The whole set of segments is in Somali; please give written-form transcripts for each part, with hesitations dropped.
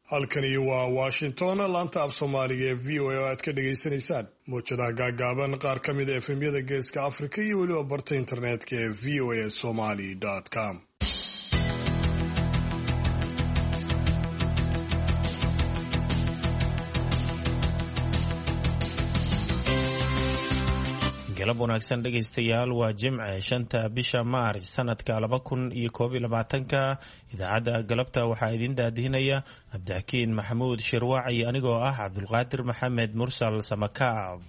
halkani waa Washington laanta af Soomaaliga ee VOA oo aad ka dhageysanaysaan muujadaha gaagaaban qaar ka mid ah efemyada Geeska Afrika iyo weliba barta internetka ee voasomali.com. galab wanaagsan dhegaystayaal waa Jimce 5 bisha Maaris sanadka 2021 idaacada galabta waxaa idin daadihinaya Cabdixakiin Maxamuud Shirwaac iyo anigoo ah Cabdulqaadir Maxamed Mursal Samakaab.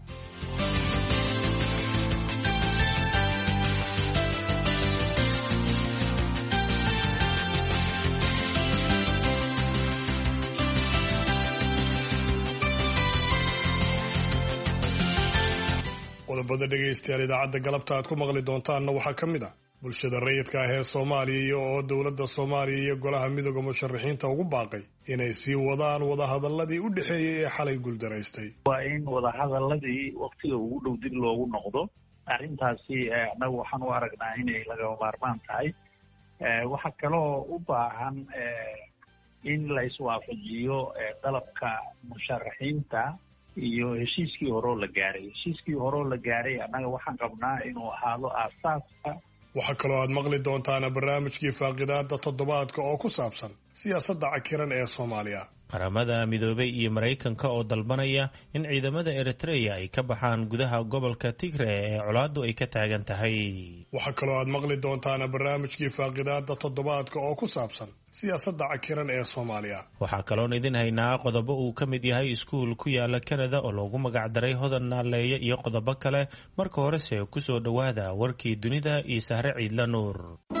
qodobada dhegaystayaal idaacada galabta aad ku maqli doontaanna waxaa ka mid ah bulshada rayidka ah ee Soomaaliya iyo dowladda Soomaaliya iyo golaha midowga musharaxiinta ugu baaqay inay sii wadaan wadahadaladii u dhaxeeyay ee xalay guuldareystay. waa in wadahadaladii waqtiga ugu dhow dib loogu noqdo arrintaasi anagu waxaan u aragnaa inay lagama maarmaan tahay. waxa kaloo u baahan in la iswaafajiyo dalabka musharaxiinta iyo heshiiskii hore la gaaray annaga waxaan qabnaa inuu ahaado aasaaska. waxaa kaloo aad maqli doontaan barnaamijkii faaqidaada toddobaadka oo ku saabsan siyaasadda cakiran ee Soomaaliya. qaramada midoobay iyo Mareykanka oo dalbanaya in ciidamada Eritrea ay ka baxaan gudaha gobolka Tigray ee colaadu ay ka taagan tahay. waxaa kaloo aad maqli doontaan barnaamijkii faaqidaada toddobaadka oo ku saabsan siyaasadda cakiran ee Soomaaliya. waxaa kaloo idin haynaa qodobo uu ka mid yahay iskuul ku yaala Canada oo loogu magac daray Hodan Naaleeye iyo qodobo kale. marka horese ku soo dhawaada warkii dunida iyo Sahre Ciidla Nuur.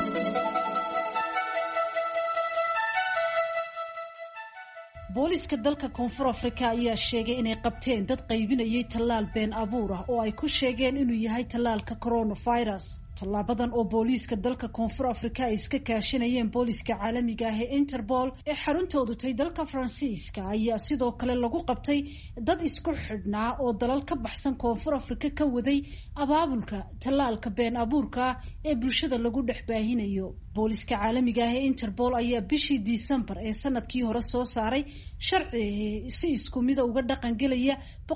booliska dalka Koonfur Afrika ayaa sheegay inay qabteen dad qaybinayay tallaal been abuur ah oo ay ku sheegeen inuu yahay tallaalka coronavirus. tallaabadan oo booliska dalka Koonfur Afrika ay iska kaashanayeen booliska caalamiga ah ee Interpol ee xaruntoodu tahay dalka Faransiiska ayaa sidoo kale lagu qabtay dad isku xidhnaa oo dalal ka baxsan Koonfur Afrika ka waday abaabulka tallaalka been abuurka ee bulshada lagu dhexbaahinayo. booliska caalamiga ah ee Interpol ayaa bishii December ee sanadkii hore soo saaray sharci si isku mid uga dhaqan galaya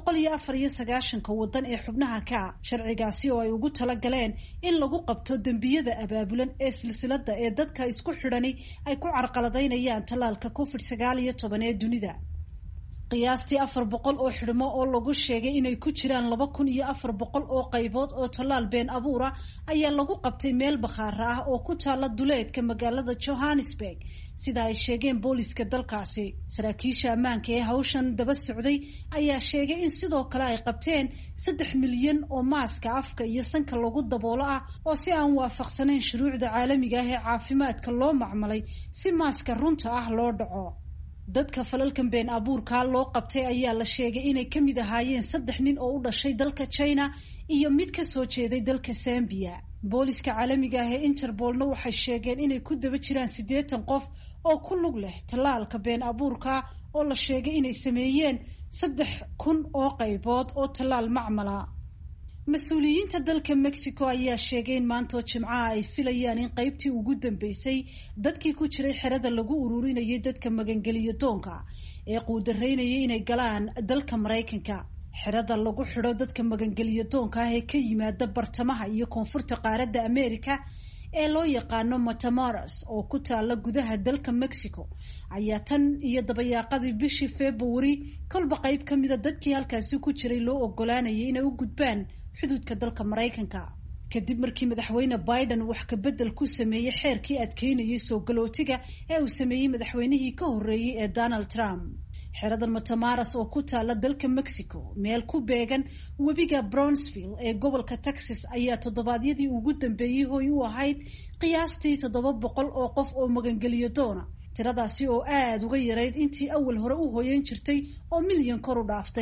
194 wadan ee xubnaha ka. sharcigaasi oo ay ugu tala galeen in lagu qabto dambiyada abaabulan ee silsilada ee dadka isku xidhani ay ku carqaladaynayaan tallaalka COVID-19 ee dunida. qiyaastii 400 oo xidhmo oo lagu sheegay inay ku jiraan 2400 oo qaybood oo tallaal been abuura ayaa lagu qabtay meel bakhaar ah oo ku taala duleedka magaalada Johannesburg sida ay sheegeen booliska dalkaasi. saraakiisha ammaanka ee hawshan daba socday ayaa sheegay in sidoo kale ay qabteen 3 milyan oo maaska afka iyo sanka lagu daboolo ah oo si aan waafaqsanayn shuruucda caalamiga ah ee caafimaadka loo macmalay si maaska runta ah loo dhaco. dadka falalkan been abuurka loo qabtay ayaa la sheegay inay ka mid ahaayeen 3 nin oo u dhashay dalka China iyo mid ka soo jeeday dalka Zambia. booliska caalamiga ah ee Interpolna waxay sheegeen inay ku daba jiraan 80 qof oo ku lug leh tallaalka been abuurka oo la sheegay inay sameeyeen 3,000 oo qaybood oo tallaal macmala. mas-uuliyiinta dalka Mexico ayaa sheegay in maanta Jimcaha ay filayaan in qaybtii ugu dambeysay dadkii ku jiray xerada lagu ururinayay dadka magangeliyo doonka ee quudareynayay inay galaan dalka Mareykanka. xerada lagu xidho dadka magangeliyo doonka ah ee ka yimaada bartamaha iyo koonfurta qaaradda Amerika ee loo yaqaano Matamoros oo ku taala gudaha dalka Mexico ayaa tan iyo dabayaaqadii bishii February kolba qayb ka mid ah dadkii halkaasi ku jiray loo ogolaanayay inay u gudbaan xuduudka dalka Mareykanka kadib markii madaxweyne Biden wax ka bedel ku sameeyay xeerkii adkeynayay soo galootiga ee uu sameeyay madaxweynihii ka horeeyay ee Donald Trump. xerada Matamoros oo ku taala dalka Mexico meel ku beegan webiga Brownsville ee gobolka Texas ayaa toddobaadyadii ugu dambeeyay hooy u ahayd qiyaastii 700 oo qof oo magangeliyo doona. tiradaasi oo aad uga yareyd intii awal hore u hooyan jirtay oo milyan kor u dhaaftay.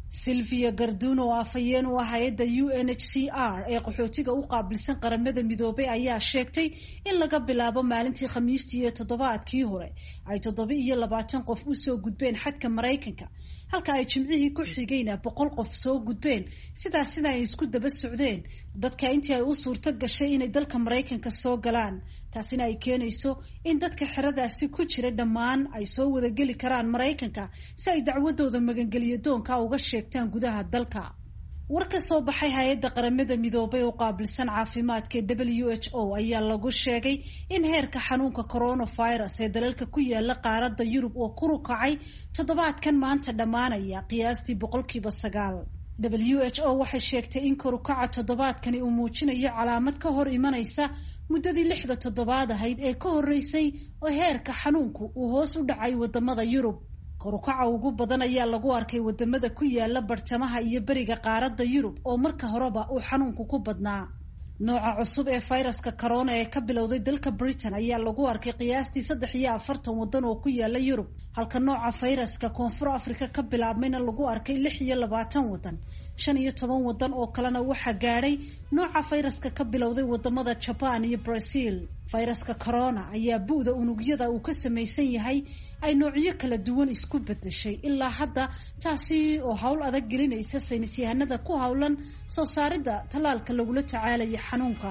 Silvia Garduno oo afhayeen u ah hay'adda UNHCR ee qaxootiga u qaabilsan qaramada midoobay ayaa sheegtay in laga bilaabo maalintii Khamiistii ee toddobaadkii hore ay 27 qof u soo gudbeen xadka Mareykanka halka ay Jimcihii ku xigayna 100 qof soo gudbeen sidaasina ay isku daba socdeen dadka intii ay u suurto gashay inay dalka Mareykanka soo galaan taasina ay keenayso in dadka xeradaasi ku jira dhammaan ay soo wada geli karaan Mareykanka si ay dacwadooda magangeliyo doonka uga sheegtaan gudaha dalka. war ka soo baxay hay'adda qaramada midoobay oo qaabilsan caafimaadka WHO ayaa lagu sheegay in heerka xanuunka coronavirus ee dalalka ku yaala qaaradda Yurub oo kor u kacay toddobaadkan maanta dhamaanaya qiyaastii 9%. WHO waxay sheegtay in kor u kaca toddobaadkani uu muujinayo calaamad ka hor imanaysa muddadii 6 toddobaad ahayd ee ka horeysay oo heerka xanuunku uu hoos u dhacay wadamada Yurub. korukaca ugu badan ayaa lagu arkay wadamada ku yaala bartamaha iyo bariga qaaradda Yurub oo marka horeba uu xanuunku ku badnaa. nooca cusub ee fayraska corona ee ka bilowday dalka Britain ayaa lagu arkay qiyaastii 43 wadan oo ku yaala Yurub halka nooca fayraska Koonfur Afrika ka bilaabmayna lagu arkay 26 wadan 15 wadan oo kalena waxa gaadhay nooca fayraska ka bilowday wadamada Japan iyo Brazil. fayraska corona ayaa bu'da unugyada uu ka samaysan yahay ay noocyo kala duwan isku bedeshay ilaa hadda taasi oo hawl adag gelinaysa saynisyahanada ku hawlan soo saaridda talaalka lagula tacaalayo xanuunka.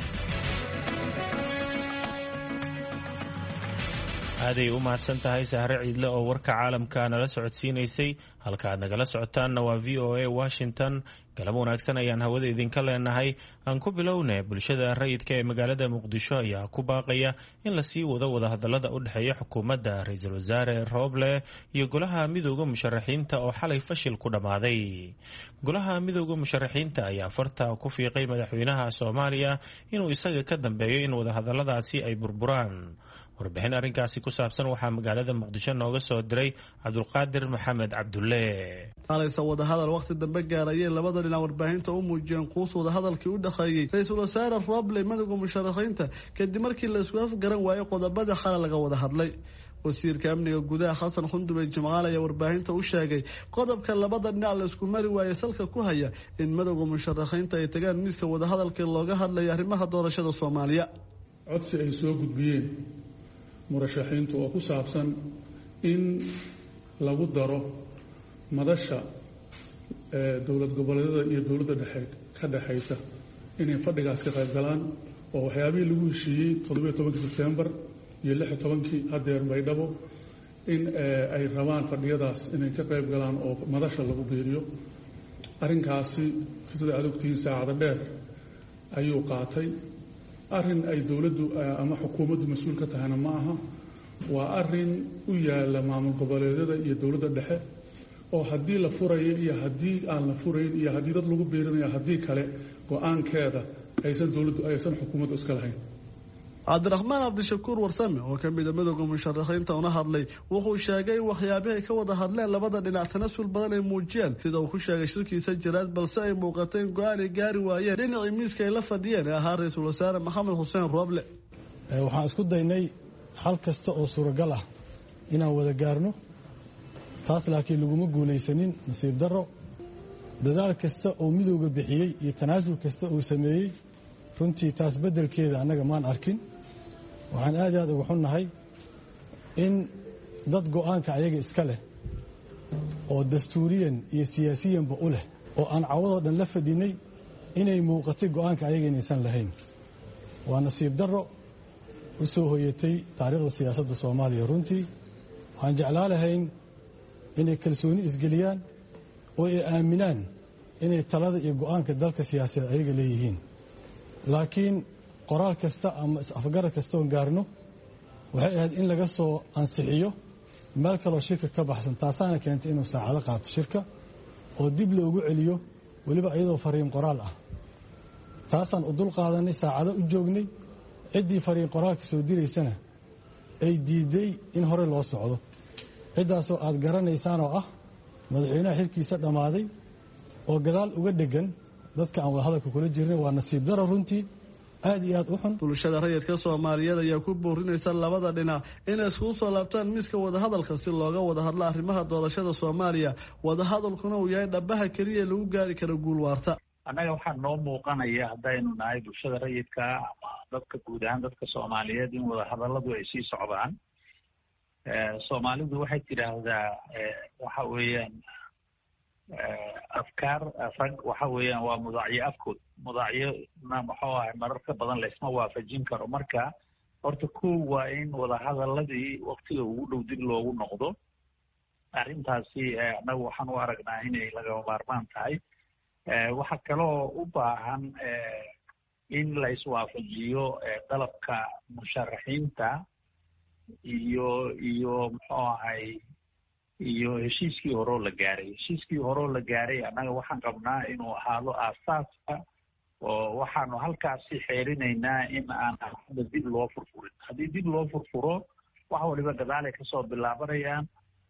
aaday u mahadsan tahay Sahre Ciidle oo warka caalamka nala socodsiinaysay halka aad nagala socotaanna waa VOA Washington. galab wanaagsan ayaan hawada idinka leenahay. aan ku bilownay bulshada rayidka ee magaalada Muqdisho ayaa ku baaqaya in la sii wado wadahadalada u dhexeeya xukuumadda Ra'iisul Wasaare Roble iyo golaha midowga musharaxiinta oo xalay fashil ku dhamaaday. golaha midowga musharaxiinta ayaa farta ku fiiqay madaxweynaha Soomaaliya inuu isaga ka dambeeyo in wadahadaladaasi ay burburaan. warbixin arrinkaasi ku saabsan waxaa magaalada Muqdisho nooga soo diray Cabdulqaadir Maxamed Cabdulle. qalaysa wadahadal waqti dambe gaarayay labada dhinac warbaahinta u muujiyeen quus wadahadalkii u dhaxeeyay Ra'iisul Wasaare Roble madowga musharaxiinta kadib markii la isku afgaran waayay qodobada xal laga wada hadlay. wasiirka amniga gudaha Xasan Xundube Jimcaale ayaa warbaahinta u sheegay qodobka labada dhinac la isku mari waayay salka ku haya in madowga musharaxiinta ay tagaan miiska wadahadalka looga hadlayo arrimaha doorashada Soomaaliya. codsi ay soo gudbiyeen murashaxiintu oo ku saabsan in lagu daro madasha dowlad goboleedyada iyo dowladda dhexe ka dhaxaysa inay fadhigaas ka qayb galaan oo waxyaabihii lagu heshiiyey 17 September iyo 16 hadeer Baydhabo in ay rabaan fadhiyadaas inay ka qayb galaan oo madasha lagu beeriyo. arrinkaasi sida aad ogtiin saacada dheer ayuu qaatay. arrin ay dowladdu ama xukuumaddu mas'uul ka tahayna ma aha. waa arrin u yaala maamul goboleedyada iyo dowladda dhexe oo haddii la furayo iyo haddii aan la furayn iyo haddii dad lagu beerinayo haddii kale go'aankeeda aysan dowladdu aysan xukuumaddu iska lahayn. Cabdiraxmaan Cabdishakuur Warsame oo ka mid ah madowga musharaxiinta una hadlay wuxuu sheegay waxyaabaha ay ka wada hadleen labada dhinac tanasul badan ay muujiyeen sida uu ku sheegay shirkiisa jiraad balse ay muuqateen go'aan ay gaari waayeen dhinacii miiska ay la fadhiyeen ahaa Ra'iisul Wasaare Maxamed Xuseen Roble. waxaan isku daynay xal kasta oo suuragal ah inaan wada gaarno taas laakiin laguma guulaysanin nasiib darro dadaal kasta oo midowga bixiyay iyo tanaasul kasta oo sameeyay runtii taas bedelkeeda anaga maan arkin. waxaan aad uga xunnahay in dad go'aanka ayaga iska leh oo dastuuriyan iyo siyaasiyanba u leh oo aan cawadoo dhan la fadhinay inay muuqatay go'aanka ayaga inaysan lahayn. waa nasiib darro u soo hoyatay taariikhda siyaasadda Soomaaliya. runtii waxaan jeclaan lahayn inay kalsooni isgeliyaan oo ay aaminaan inay talada iyo go'aanka dalka siyaasadda ayaga leeyihiin. laakiin qoraal kasta ama afgarad kasta oo gaarno waxay ahayd in laga soo ansixiyo meel kale oo shirka ka baxsan taasaana keentay inuu saacado qaato shirka oo dib loogu celiyo waliba iyadoo fariin qoraal ah. taasaan u dul qaadanay saacado u joognay ciddii fariin qoraalka soo diraysana ay diiday in hore loo socdo. ciddaasoo aad garanaysaan oo ah madaxweynaha xilkiisa dhammaaday oo gadaal uga dhegan dadka aan wada hadalka kula jirnay. waa nasiib daro runtii aad iyo aad u xun. bulshada rayidka Soomaaliyeed ayaa ku boorinaysa labada dhinac inay isku soo laabtaan miiska wadahadalka si looga wada hadlo arrimaha doorashada Soomaaliya. Wadahadalkuna uu yahay dhabaha kaliya lagu gaari karo guul waarta. annaga waxaa noo muuqanaya haddaynu nahay bulshada rayidka ama dadka guud ahaan dadka Soomaaliyeed in wadahadalladu ay sii socdaan. Soomaalidu waxay tidhaahdaa waxa weeyaan afkaar rag waxa weeyaan waa mudacyo afkood mudacyona muxuu ahay mararka badan laysma waafajin karo. marka horta kow waa in wadahadaladii waktiga ugu dhow dib loogu noqdo. arrintaasi annagu waxaan u aragnaa inay lagama maarmaan tahay. waxaa kaloo u baahan in la iswaafajiyo dalabka musharaxiinta iyo muxuu ahay iyo heshiiskii horeo la gaaray. heshiiskii horeo la gaaray annaga waxaan qabnaa inuu ahaado aasaaska oo waxaanu halkaasi xeerinaynaa in aan hadda dib loo furfurin. haddii dib loo furfuro wax waliba gadaalay kasoo bilaabanayaan,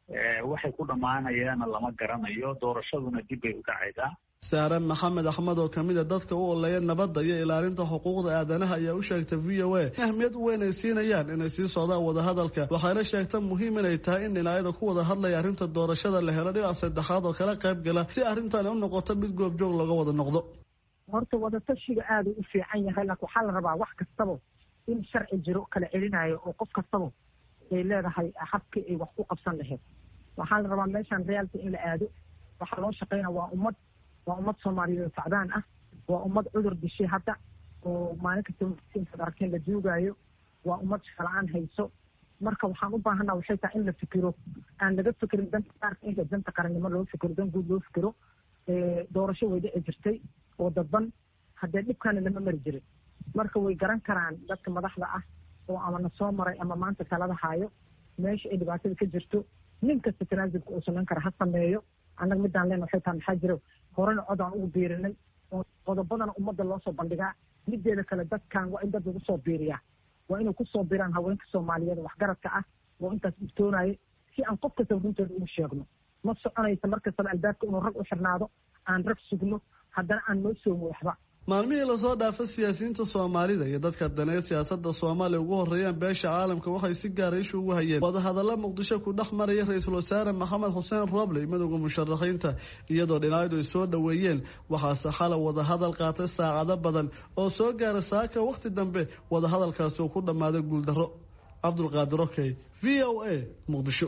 waxay ku dhammaanayaana lama garanayo. doorashaduna dib bay u dhacaydaa. Saare Maxamed Axmed oo kamid ah dadka u oleeya nabadda iyo ilaalinta xuquuqda aadanaha ayaa u sheegtay VOA ahmiyad weyn ay siinayaan inay sii socdaan wadahadalka. waxayna sheegtay muhiim inay tahay in dhinacyada ku wada hadlaya arrinta doorashada la helo dhinac saddexaad oo kala qayb gala si arrintan u noqoto mid goobjoog laga wada noqdo. horta wadatashiga aad u fiican yahay, laakiin waxaa la rabaa wax kastaba in sharci jiro kala celinayo oo qof kastaba ay leedahay habkii ay wax ku qabsan lahayd. waxaa la rabaa meeshaan reality in la aado. waxaa loo shaqeynaa waa ummad Soomaaliyeed sacdaan ah, waa ummad cudur dishay hadda oo maalin kasta inta arkeen la joogayo, waa ummad shaqalaan hayso. marka waxaan u baahanaa waxay tahay in la fikiro, aan laga fikirin danta qaarka inta danta qarannimo loo fikiro, dan guud loo fikiro. doorasho way dhici jirtay oo dadban, haddee dhibkaana lama mari jirin. marka way garan karaan dadka madaxda ah oo ama na soo maray ama maanta talada haayo meesha ay dhibaatada ka jirto. nin kasta tanaasulka uu samayn kara ha sameeyo. annaga midaan leen waxay tahay maxaa jiro horena cod aan ugu biirinay oo qodobadana ummadda loo soo bandhigaa. mideeda kale dadkan waa in dad lagu soo biiriyaa, waa inay ku soo biiraan haweenka Soomaaliyeed waxgaradka ah oo intaas iftoonaya si aan qof kasta runtooda ugu sheegno. ma soconaysa markastaba albaabka inuu rag u xirnaado, aan rag sugno, haddana aan noo soomo waxba. maalmihii lasoo dhaafay siyaasiyiinta Soomaalida iyo dadka daneeya siyaasadda Soomaaliya ugu horeeyaan beesha caalamka waxay si gaar ah ishu ugu hayeen wadahadallo Muqdisho ku dhex maraya Ra'iisul Wasaare Maxamed Xuseen Roble madowga musharaxiinta iyadoo dhinacyadu ay soo dhaweeyeen. waxaase xalay wadahadal qaatay saacado badan oo soo gaaray saaka waqti dambe wadahadalkaasi uu ku dhammaaday guuldarro. Cabdulqaadir Okey, VOA, Muqdisho.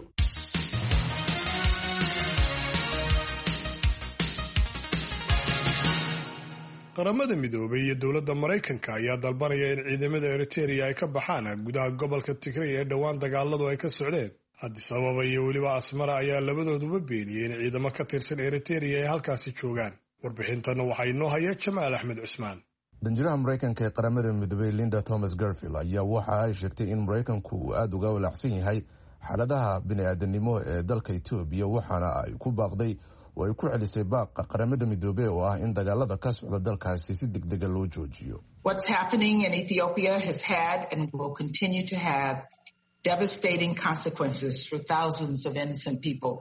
qaramada midoobay iyo dowladda Maraykanka ayaa dalbanaya in ciidamada Eritrea ay ka baxaan gudaha gobolka Tigray ee dhowaan dagaaladu ay ka socdeen. Addis Ababa iyo weliba Asmara ayaa labadooduba beeniyay in ciidamo ka tirsan Eritrea ay halkaasi joogaan. warbixintana waxaa inoo haya Jamaal Axmed Cusmaan. danjiraha Maraykanka ee qaramada midoobay Linda Thomas-Greenfield ayaa waxa ay sheegtay in Maraykanku uu aad uga walaacsan yahay xaaladaha bini'aadanimo ee dalka Itoobiya, waxaana ay ku baaqday oo ay ku celisay baaqa qaramada midoobay oo ah in dagaalada ka socda dalkaasi si degdeg ah loo joojiyo. What's happening in Ethiopia has had and will continue to have devastating consequences for thousands of innocent people,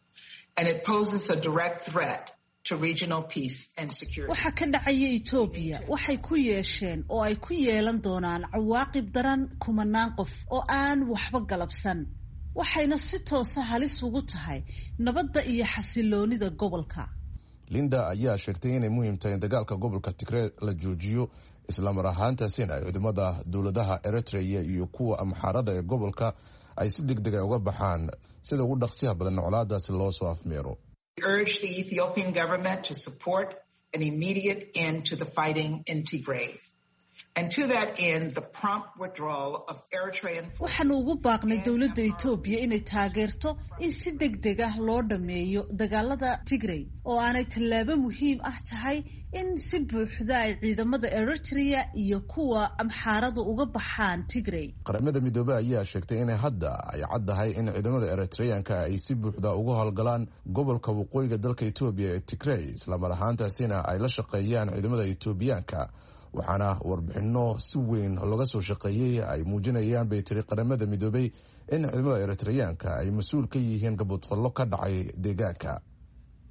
and it poses a direct threat to regional peace and security. waxa ka dhacaya Ethiopia waxay ku yeesheen oo ay ku yeelan doonaan cawaaqib daran kumanaan qof oo aan waxba galabsan, waxayna si toos ah halis ugu tahay nabadda iyo xasiloonida gobolka. Linda ayaa sheegtay inay muhiim tahay in dagaalka gobolka Tigray la joojiyo, isla mar ahaantaasina ay ciidamada dowladaha Eritrea iyo kuwa Amxaarada ee gobolka ay si degdeg ah uga baxaan sida ugu dhaqsiyaha badan colaadaasi loo soo afmeero. We urge the Ethiopian government to support an immediate end to the fighting in Tigray. And to that end, the prompt withdrawal of Eritrean forces. waxaanu ugu baaqnay dowladda Itoobiya inay taageerto in si degdeg ah loo dhameeyo dagaalada Tigray, oo aanay tallaabo muhiim ah tahay in si buuxda ay ciidamada Eritrea iyo kuwa Amxaaradu uga baxaan Tigray. qaramada midoobay ayaa sheegtay in hadda ay caddahay in ciidamada Eritreanka ay si buuxda uga howlgalaan gobolka waqooyiga dalka Itoobiya ee Tigray, isla mar ahaantaasina ay la shaqeeyaan ciidamada Itoobiyaanka. waxaana warbixino si weyn looga soo shaqeeyay ay muujinayaan bay tiri qaramada midoobay in ciidamada Eritreanka ay mas'uul ka yihiin gabadfallo ka dhacay deegaanka.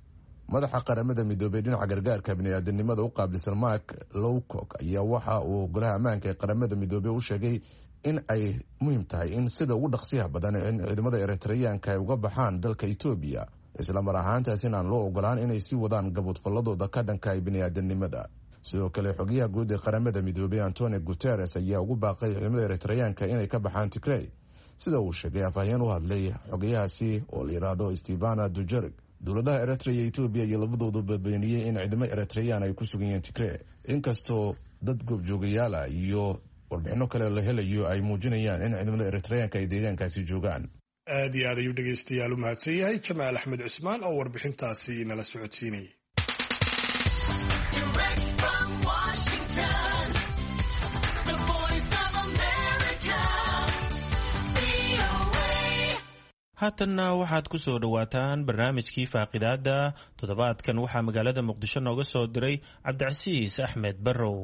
madaxa qaramada midoobey dhinaca gargaarka bini'aadanimada u qaabilsan Mark Lowcock ayaa waxa uu golaha ammaanka ee qaramada midoobey u sheegay in ay muhiim tahay in sida ugu dhaqsiyaha badan in ciidamada Eritreyaanka ay uga baxaan dalka Ethiopia isla mar ahaantaasina aan loo ogolaan inay sii wadaan gabadfalladooda ka dhanka ay bini'aadanimada. sidoo kale xogayaha guud ee qaramada midoobey Antonio Guterres ayaa ugu baaqay ciidamada Eritreyaanka inay ka baxaan Tigray sida uu sheegay afhayeen u hadlay xogayahaasi oo la yiraahdo Stefana Dujarric. dowladaha Eritrea iyo Ethiopia iyo labadoodu beeniyay in ciidamada Eritreyaan ay ku sugan yihiin Tigray inkastoo dad goobjoogayaal iyo warbixino kale la helayo ay muujinayaan in ciidamada Eritreyaanka ay deegaankaasi joogaan. aad iyo aad ayuu dhegaystayaal u mahadsan yahay Jamaal Axmed Cusmaan oo warbixintaasi nala socodsiinayay. haatanna waxaad ku soo dhowaataan barnaamijkii faaqidaada toddobaadkan waxaa magaalada muqdisho nooga soo diray cabdicasiis axmed barrow.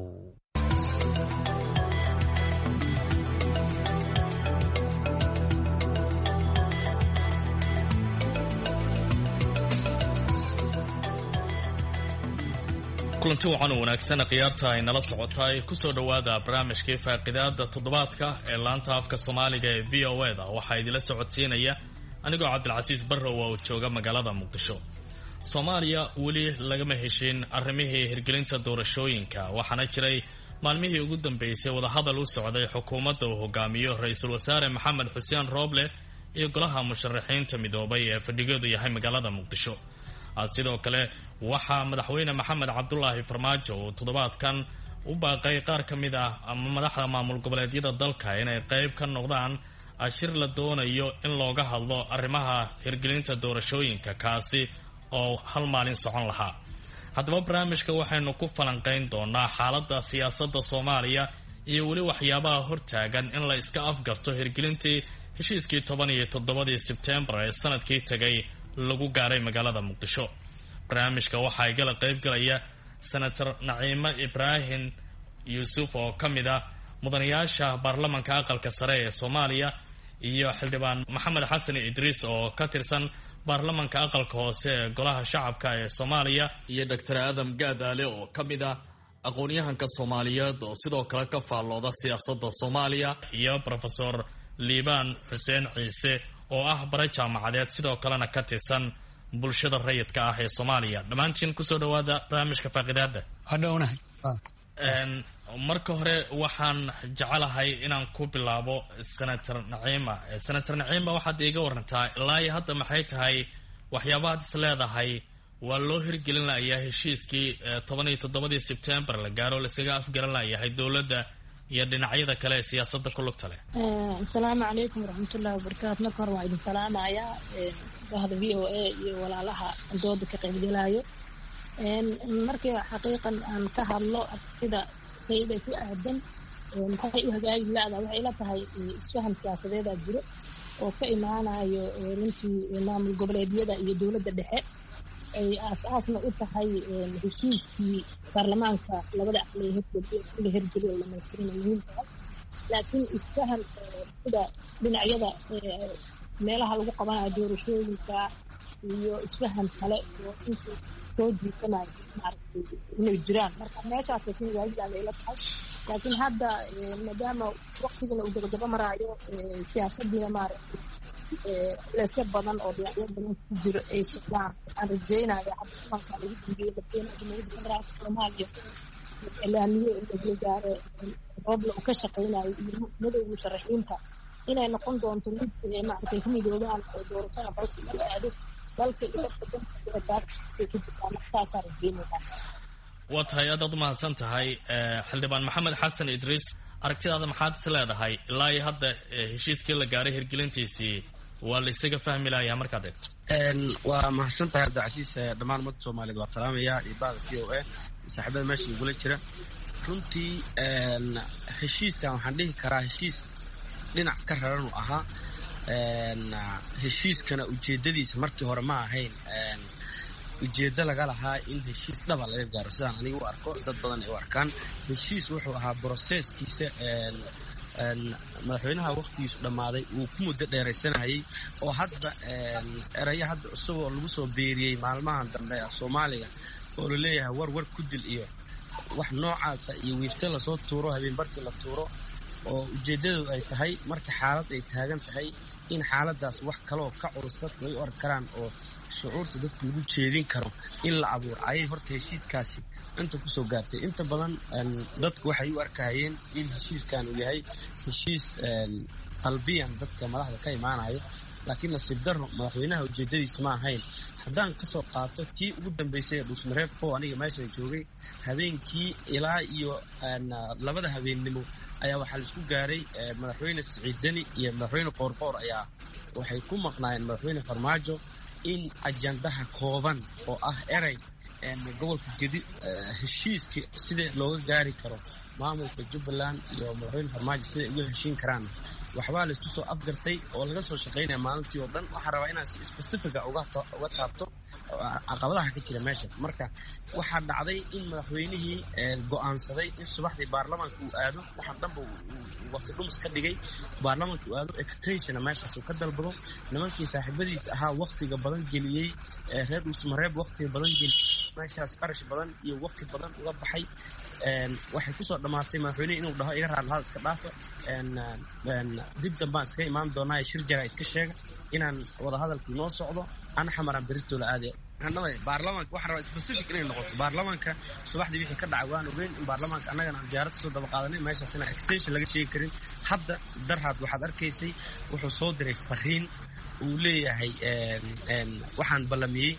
kulanti wacan u wanaagsan khiyaarta ay nala socotay kusoo dhowaada barnaamijkii faaqidaada toddobaadka ee laanta afka soomaaliga ee VOA-da waxaa idinla socodsiinaya anigoo cabdilcasiis barrow oo jooga magaalada muqdisho. Soomaaliya weli lagama heshin arrimihii hirgelinta doorashooyinka waxaana jiray maalmihii ugu dambeysay wadahadal u socday xukuumadda uu hogaamiyo ra-iisul wasaare maxamed xuseen rooble iyo golaha musharaxiinta midoobay ee fadhigoodu yahay magaalada muqdisho. sidoo kale waxaa madaxweyne maxamed cabdulaahi farmaajo uu toddobaadkan u baaqay qaar ka mid ah ama madaxda maamul goboleedyada dalka inay qayb ka noqdaan ashir la doonayo in looga hadlo arrimaha hirgelinta doorashooyinka kaasi oo hal maalin socon lahaa. haddaba barnaamijka waxaynu ku falanqayn doonaa xaaladda siyaasadda Soomaaliya iyo weli waxyaabaha hortaagan in la iska afgarto hirgelintii heshiiskii 17 Sebtembar ee sanadkii tagay lagu gaaray magaalada muqdisho. barnaamijka waxaa igala qayb galaya senator Naciima Ibrahim Yuusuf oo ka mid ah mudanayaasha baarlamaanka aqalka sare ee Soomaaliya iyo xildhibaan Maxamed Xasan Idriis oo ka tirsan baarlamaanka aqalka hoose ee golaha shacabka ee Soomaaliya iyo Dr. Adam Gaadaale oo ka mid ah aqoon-yahanka Soomaaliyeed oo sidoo kale ka faallooda siyaasadda Soomaaliya iyo Professor Liibaan Xuseen Ciise oo ah bare jaamacadeed sidoo kalena ka tirsan bulshada rayidka ah ee Soomaaliya. dhammaantiin ku soo dhawaada barnaamijka faaqidaada. hadhownahay marka hore waxaan jecelahay inaan ku bilaabo senator Naciima. senator Naciima waxaad iiga warantaa ilaa hadda maxay tahay waxyaabaha is leedahay waa loo hirgelin lahayaa heshiiskii 17 Sebtembar la gaaro la isaga afgaran lahayaa dowladda iyo dhinacyada kale ee siyaasadda ku lugta leh. Assalaamu calaykum waraxmatullaahi wabarakaatuh. marka hore waa idin salaamayaa bahda VOA iyo walaalaha dooda ka qaybgalayo. markii xaqiiqan aan ka hadlo sida sayid ay ku aadan maxay u hagaagi laada waxay la tahay isfahan siyaasadeed jiro oo ka imaanayo runtii maamul goboleedyada iyo dowladda dhexe ay aasna u tahay heshiiskii baarlamaanka labada aqal ee hirgeliyo dhammaystiran muhiimkaas. laakiin isfahan sida dhinacyada meelaha lagu qabanayo doorashooyinka iyo isfahan kale oo intii soo jiitanayo maaragtay inay jiraan. marka meeshaas ay waajib ay la tahay. laakiin hadda maadaama waqtigan uu gabagaba maraayo siyaasaddiina maaragtay leesya badan oo dhinacyo badan ku jiro ay socdaan. waxaan rajaynayaa xabsimaanka lagu dambeeyey madaxweynaha jamhuuriyadda federaalka Soomaaliya ilaamiye in la gaaro rooble uu ka shaqaynayo iyo madowga musharaxiinta inay noqon doonto mid maaragtay ku midoobaan oo doorashada xogta u aado dalka iyo dadka ku jirtaan. markaasaa rajaynaysaa. waa tahay aad mahadsan tahay xildhibaan Maxamed Xasan Idriis. aragtidaada maxaad is leedahay ilaa hadda heshiiskii la gaaray hirgelintiisii waa la isaga fahmi lahayaa markaad eegto? waa mahadsan tahay cabdicasiis. dhammaan ummadda Soomaaliyeed waa salaamayaa iyo bahda VOA saaxiibada meesha igula jira. runtii heshiiskan waxaan dhihi karaa heshiis dhinac ka raran uu ahaa. heshiiskana ujeedadiisa markii hore ma ahayn ujeeddo laga lahaa in heshiis dhaba laga gaaro sidaan aniga u arko dad badan ay u arkaan. heshiis wuxuu ahaa broseskiisa madaxweynaha waqtigiisu dhammaaday uu ku muddo dheeraysanayay oo hadda eraya hadda isagoo lagu soo beeriyey maalmahan dambe soomaaliga oo la leeyahay war ku dil iyo wax noocaasa iyo wiifte lasoo tuuro habeenbarkii la tuuro oo ujeeddadu ay tahay marka xaalad ay taagan tahay in xaaladaas wax kaloo ka culus dadku ay u arki karaan oo shucuurta dadku lagu jeedin karo in la abuuro ayay horta heshiiskaasi inta kusoo gaartay inta badan dadku waxay u arkahayeen in heshiiskan uu yahay heshiis qalbiyan dadka madaxda ka imaanayo laakiin nasiib darro madaxweynaha ujeeddadiis ma ahayn haddaan kasoo qaato tii ugu dambeysay ee dhuusmareeb aniga meeshan joogay habeenkii ilaa iyo labada habeennimo ayaa waxaa laisku gaaray madaxweyne Siciid Deni iyo madaxweyne Qoorqoor ayaa waxay ku maqnaayeen madaxweyne Farmaajo in ajandaha kooban oo ah erey gobolka Gedi heshiiska sida looga gaari karo maamulka Jubbaland iyo madaxweyne Farmaajo sida ay uga heshiin karaan waxbaa la isku soo afgartay oo laga soo shaqeynaya maalintii oo dhan waxaan rabaa inaan si specific uga taabto caqabadaha ka jira meesha marka waxaa dhacday in madaxweynihii go'aansaday in subaxdii baarlamaanka uu aado waxaan dhanba waqti dhumis ka dhigay baarlamaanka uu aado extension meeshaas uu ka dalbado nimankii saaxiibadiis ahaa waqtiga badan geliyey reer dhuusmareeb waqtiga badan geliyey meeshaas qarash badan iyo waqti badan uga baxay waxay kusoo dhammaatay madaxweynihi inuu dhaho iga raadlahaad iska dhaafa dib dambaan iskaga imaan doonaa shir jaraa'id ka sheega inaan wadahadalku noo socdo ana xamaraan berritoola aadaya baarlamaanka waxaan rabaa specific inay noqoto baarlamaanka subaxdii wixii ka dhacay waan ogeyn in baarlamaanka annagana aan diyaarad soo daba qaadanay meeshaas inaan extension laga sheegi karin hadda darhaad waxaad arkaysay wuxuu soo diray fariin uu leeyahay waxaan ballamiyey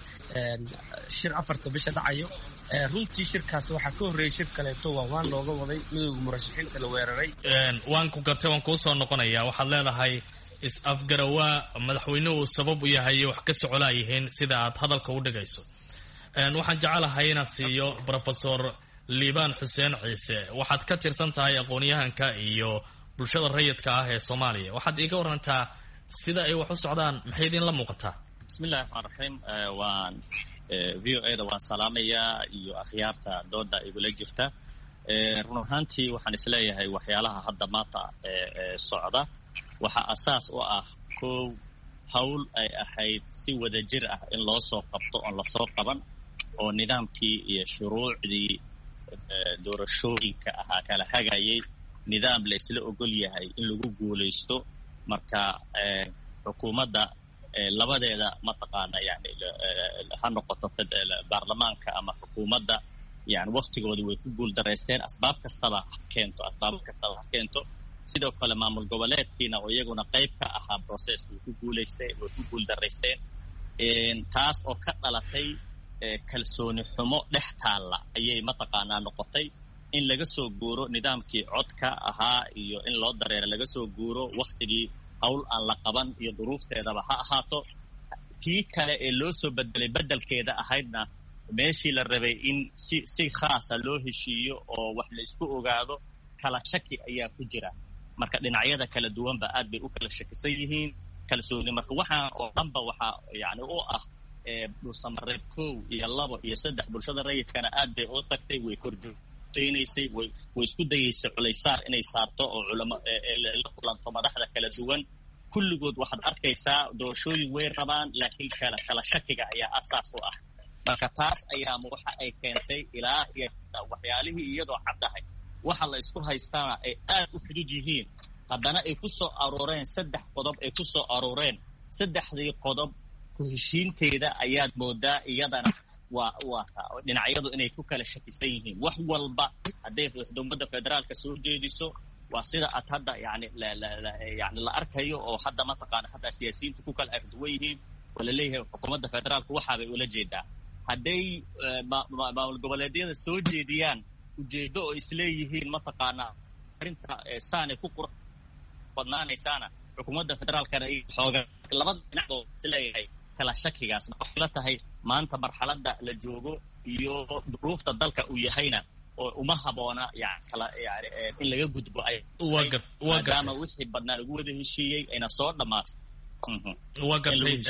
shir 4 bisha dhacayo runtii shirkaasi waxaa ka horreeyay shir kaleeto waan looga waday midowga murashaxiinta la weeraray waan ku gartay waan kuu soo noqonayaa waxaad leedahay is-afgarawaa madaxweynuhu sabab u yahay wax ka socolaa yihiin sida aad hadalka u dhigayso waxaan jecelahay inaan siiyo professor liibaan xuseen ciise waxaad ka tirsan tahay aqoon-yahanka iyo bulshada rayidka ah ee Soomaaliya waxaad iiga warantaa sida ay wax u socdaan maxay idin la muuqataa bismillaahir rahmaanir rahiim waan VOA-da waan salaamayaa iyo akhyaarta dooda igula jirta run ahaantii waxaan isleeyahay waxyaalaha hadda maanta socda waxa asaas u ah koow hawl ay ahayd si wadajir ah in loo soo qabto oon lasoo qaban oo nidaamkii iyo shuruucdii doorashooyinka ahaa kala hagayay nidaam la isla ogol yahay in lagu guulaysto marka xukuumadda labadeeda mataqaana yani ha noqoto baarlamaanka ama xukuumadda yani waqtigooda way ku guuldaraysteen asbaab kastaba ha keento sidoo kale maamul goboleedkiina oo iyaguna qayb ka ahaa processka way ku guuldaraysteen taas oo ka dhalatay kalsooni xumo dhex taalla ayay mataqaanaa noqotay in laga soo guuro nidaamkii codka ahaa iyo in loo dareero laga soo guuro waqtigii hawl aan la qaban iyo duruufteedaba ha ahaato tii kale ee loo soo bedelkeeda ahaydna meeshii la rabay in si khaasa loo heshiiyo oo wax la isku ogaado kala shaki ayaa ku jira marka dhinacyada kala duwanba aad bay u kala shakisan yihiin kalsooni marka waxaan oo dhanba waxaa yani u ah dhuusamareeb 1 iyo 2 iyo 3 bulshada rayidkana aad bay u tagtay way kordhinaysay way isku dayaysay culaysaar inay saarto oo culamo la kulanto madaxda kala duwan kulligood waxaad arkaysaa doorashooyin way rabaan laakiin kala shakiga ayaa asaas u ah marka taas ayaa waxa ay keentay ilaa iyo waxyaalihii iyadoo caddahay waxa la isku haystaana ay aad u fudud yihiin haddana ay ku soo arooreen 3 qodob ay ku soo arooreen 3dii qodob ku heshiinteeda ayaad moodaa iyadana waa dhinacyadu inay ku kala shakisan yihiin wax walba hadday xukuumadda federaalka soo jeediso waa sida aad hadda yani la arkayo oo hadda mataqaana hadda siyaasiyiinta ku kala arduwan yihiin oo la leeyahay xukuumadda federaalka waxaabay ula jeedaa hadday maamul goboleedyada soo jeediyaan ujeedo oo isleeyihiin mataqaana arrinta saanay ku qurux badnaanaysaana xukuumadda federaalkana xooga labada dhinacdood isleeyahay kala shakigaas waxay la tahay maanta marxaladda la joogo iyo duruufta dalka uu yahayna oo uma haboona in laga gudbo maadaama wixii badnaa lagu wada heshiiyey ayna soo dhammaato waa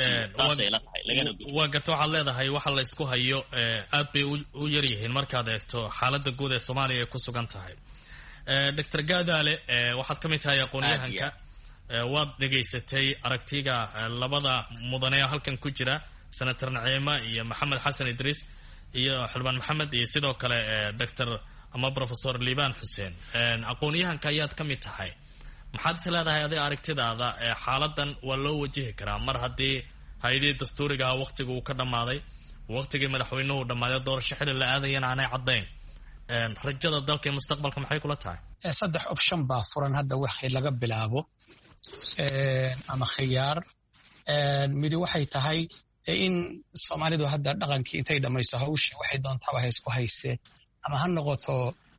garta waxaad leedahay waxa la isku hayo aad bay u yar yihiin markaad eegto xaaladda guud ee Soomaaliya ay ku sugan tahay Dr. Gaadaale waxaad ka mid tahay aqoon-yahanka waad dhegaysatay aragtiga labada mudane halkan ku jira senator Naciima iyo Maxamed Xasan Idris iyo Xildhibaan Maxamed iyo sidoo kale Dr. ama Professor Liibaan Xuseen aqoon-yahanka ayaad ka mid tahay maxaad is leedahay adiga aragtidaada xaaladan waa loo wajihi karaa mar haddii hay'adii dastuuriga waqtigu uu ka dhamaaday waqtigii madaxweynuhu dhamaaday doorasho xilli la aadayana aanay caddayn rajada dalka ee mustaqbalka maxay kula tahay saddex option baa furan hadda wixii laga bilaabo ama khiyaar mid waxay tahay in Soomaalidu hadda dhaqankii intay dhamayso hawshii waxay doontaa wax isku haysee ama ha noqoto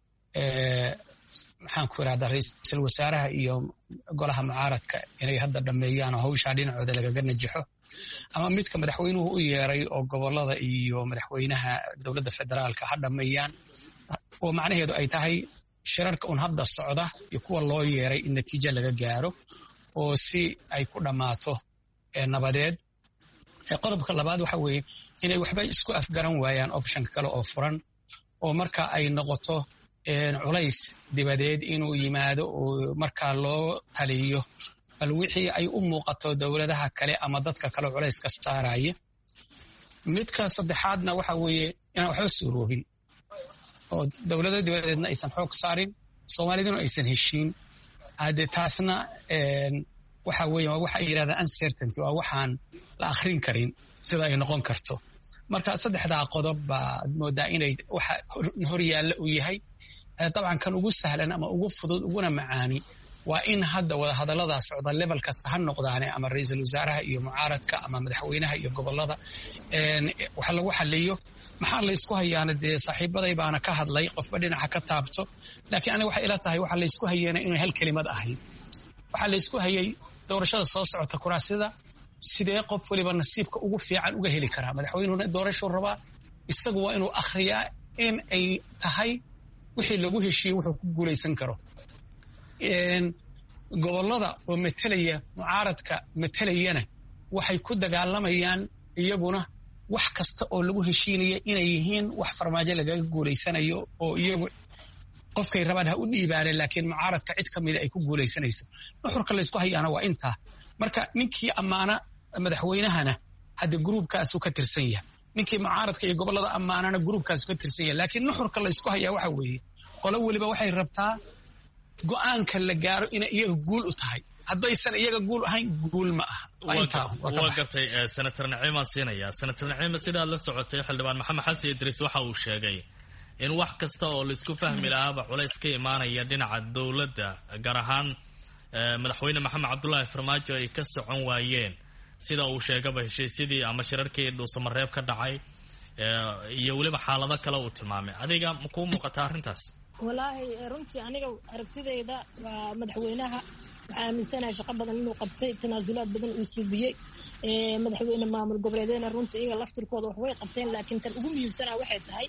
maxaan ku raada ra'iisul wasaaraha iyo golaha mucaaradka inay hadda dhameeyaan hawsha dhinacooda lagaga najaxo ama midka madaxweynuhu u yeeray oo gobolada iyo madaxweynaha dowladda federaalka ha dhameeyaan oo macnaheedu ay tahay shirarka hadda socda iyo kuwa loo yeeray in natiijo laga gaaro oo si ay ku dhamaato nabadeed qodobka labaad waxa weeye inay waxba isku afgaran waayaan option kale oo furan oo marka ay noqoto culays dibadeed inuu yimaado oo marka loo taliyo bal wixii ay u muuqato dowladaha kale ama dadka kale culays ka saaraya midka saddexaadna waxa weeye inaan waxba suuroobin oo dowladda dibadeedna aysan xoog saarin Soomaaliduna aysan heshiin hade taasna waxa weeye waxa ay yiraahdaan uncertainty waa waxaan la akhrin karin sida ay noqon karto marka saddexda qodob baa moodaa inay waxa hor yaalla u yahay طبعا kan ugu sahlan ama ugu fudud uguna macaani waa in hadda wada hadallada socda level kasta ha noqdaan ama ra'iisul wasaaraha iyo mucaaradka ama madaxweynaha iyo gobolada waxa lagu xaliyo maxaa la isku hayaana dee saaxiibaday baana ka hadlay qofba dhinaca ka taabto laakiin aniga waxa ila tahay waxa la isku hayeena inay hal kelimad ahayd waxa la isku hayay doorashada soo socota kuraasida sidee qof waliba nasiibka ugu fiican uga heli karaa madaxweynuhu doorasho rabaa isagu waa inuu akhriyaa in ay tahay wixii lagu heshiiyey wuxuu ku guulaysan karo gobolada oo metelaya mucaaradka metelayana waxay ku dagaalamayaan iyaguna wax kasta oo lagu heshiinaya inay yihiin wax farmaajo lagaga guulaysanayo oo iyagu qofkay rabaan ha u dhiibaaneen laakiin mucaaradka cid ka mida ay ku guulaysanayso nuxurka la isku hayaana waa intaa marka ninkii ammaana madaxweynahana hadda gruubkaasu ka tirsan yahay ninkii mucaaradka iyo gobolada ammaanana gruubkaasu ka tirsan yahay laakiin nuxurka la isku hayaa waxa weeye qolo waliba waxay rabtaa go'aanka la gaaro inay iyaga guul u tahay haddaysan iyaga guul ahayn guul ma aha waa gartay senator Naciima siinaya senator Naciima sidaa la socotay xildhibaan Maxamed Xasan Idris waxa uu sheegay in wax kasta oo la isku fahmi lahaa culays ka imaanaya dhinaca dawladda gaar ahaan madaxweyne Maxamed Cabdullaahi Farmaajo ay ka socon waayeen sida uu sheegay heshiisyadii ama shirarkii dhuusamareeb ka dhacay iyo waliba xaalado kale uu tilmaamay adiga ma ku muuqata arrintaas walaahi runtii aniga aragtidayda waa madaxweynaha waxaa aaminsanahay shaqo badan inuu qabtay tanaasulaad badan uu suubiyey madaxweyne maamul goboleedeena runtii iyaga laftirkooda wax way qabteen laakiin tan ugu muhiimsanaa waxay tahay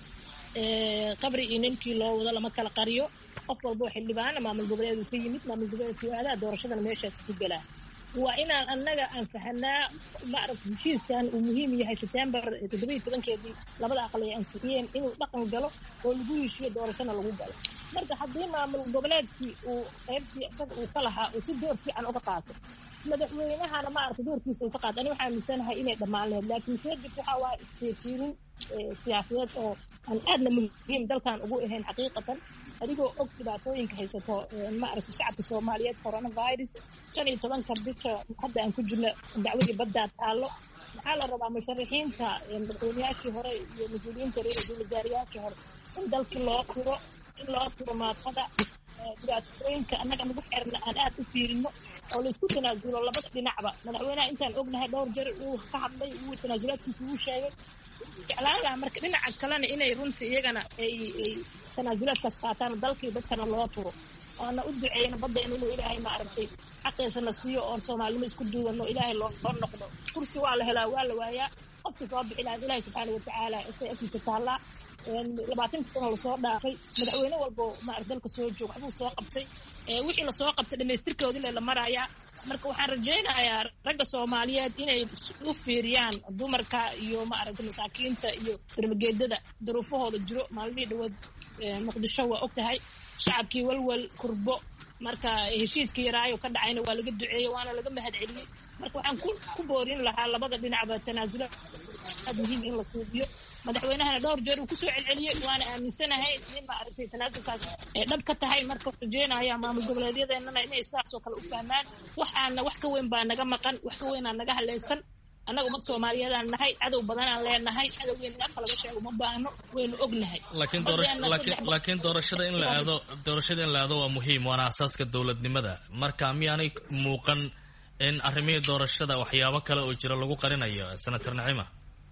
qabri iyo ninkii loo wado lama kala qariyo qof walba xildhibaana maamul goboleed uu ka yimid maamul goboleedkii aadaa doorashadana meeshaas ku galaa waa inaan annaga ansaxnaa maaragta heshiiskan uu muhiim yahay September 17keedii labada aqal ay ansixiyeen inuu dhaqan galo oo lagu heshiiyo doorashada lagu galo marka haddii maamul goboleedkii uu qaybtii isaga uu ka lahaa uu si door fiican uga qaato madaxweynahana maaragta doorkiisa uu ka qaato aniga waxaan aaminsanahay inay dhammaan lahayd laakiin kadib waxa waa isfiirin siyaasadeed oo aan aadna muhiim dalkan ugu ahayn xaqiiqatan adigoo og dhibaatooyinka haysato maaragta shacabka Soomaaliyeed coronavirus 15 bisha hadda aan ku jirno dacwadii badda taalo waxaa la rabaa musharaxiinta madaxweynayaashii hore iyo mas'uuliyiinta ra'iisul wasaarayaashii hore in dalka loo turo maaqada dhibaatooyinka annaga nagu xirna aan aad u fiirino oo la isku tanaasulo labada dhinacba madaxweynaha intaan ognahay dhowr jeer uu ka hadlay uu tanaasulaadkiisa uu sheegay jeclaanaha marka dhinaca kalena inay runtii iyagana ay tanaasulaadkaas qaataan dalkii dadkana loo turo oona u duceeyna baddeena inuu ilaahay maaragtay xaqiisa na siiyo oon soomaalnimo isku duubanno ilaahay loo noqdo kursi waa la helaa waa la waayaa qofkii soo bixi lahaa ilaahay subxaana watacaala isay agtiisa taallaa 20 sano lasoo dhaafay madaxweyne walbo maaragta dalka soo jooga waxbuu soo qabtay wixii la soo qabtay dhamaystirkoodii la marayaa marka waxaan rajaynayaa ragga Soomaaliyeed inay u fiiriyaan dumarka iyo maaragta masaakiinta iyo barmageedada duruufahooda jiro maalmihii dhawaad muqdisho waa ogtahay shacabkii walwal kurbo marka heshiiskii yaraayo ka dhacayna waa laga duceeyey waana laga mahad celiyey marka waxaan ku boorin lahaa labada dhinacba tanaasula muhiim in la suubiyo madaxweynahana dhowr jeer uu kusoo celceliyey waana aaminsanahay in ma aragtay tanaasulkaas ay dhab ka tahay marka rajeenaya maamul goboleedyadeenana inay saasoo kale u fahmaan waxaana wax ka weyn baa naga maqan wax ka weynaa naga haleysan annaga ummad soomaaliyeedaan nahay cadow badanaan leenahay cadowgeena afka laga sheego ma baahno waynu ognahay laakiin doorashada in la aado waa muhiim waana asaaska dowladnimada marka miyaanay muuqan in arrimihii doorashada waxyaabo kale oo jira lagu qarinayo senator Naciima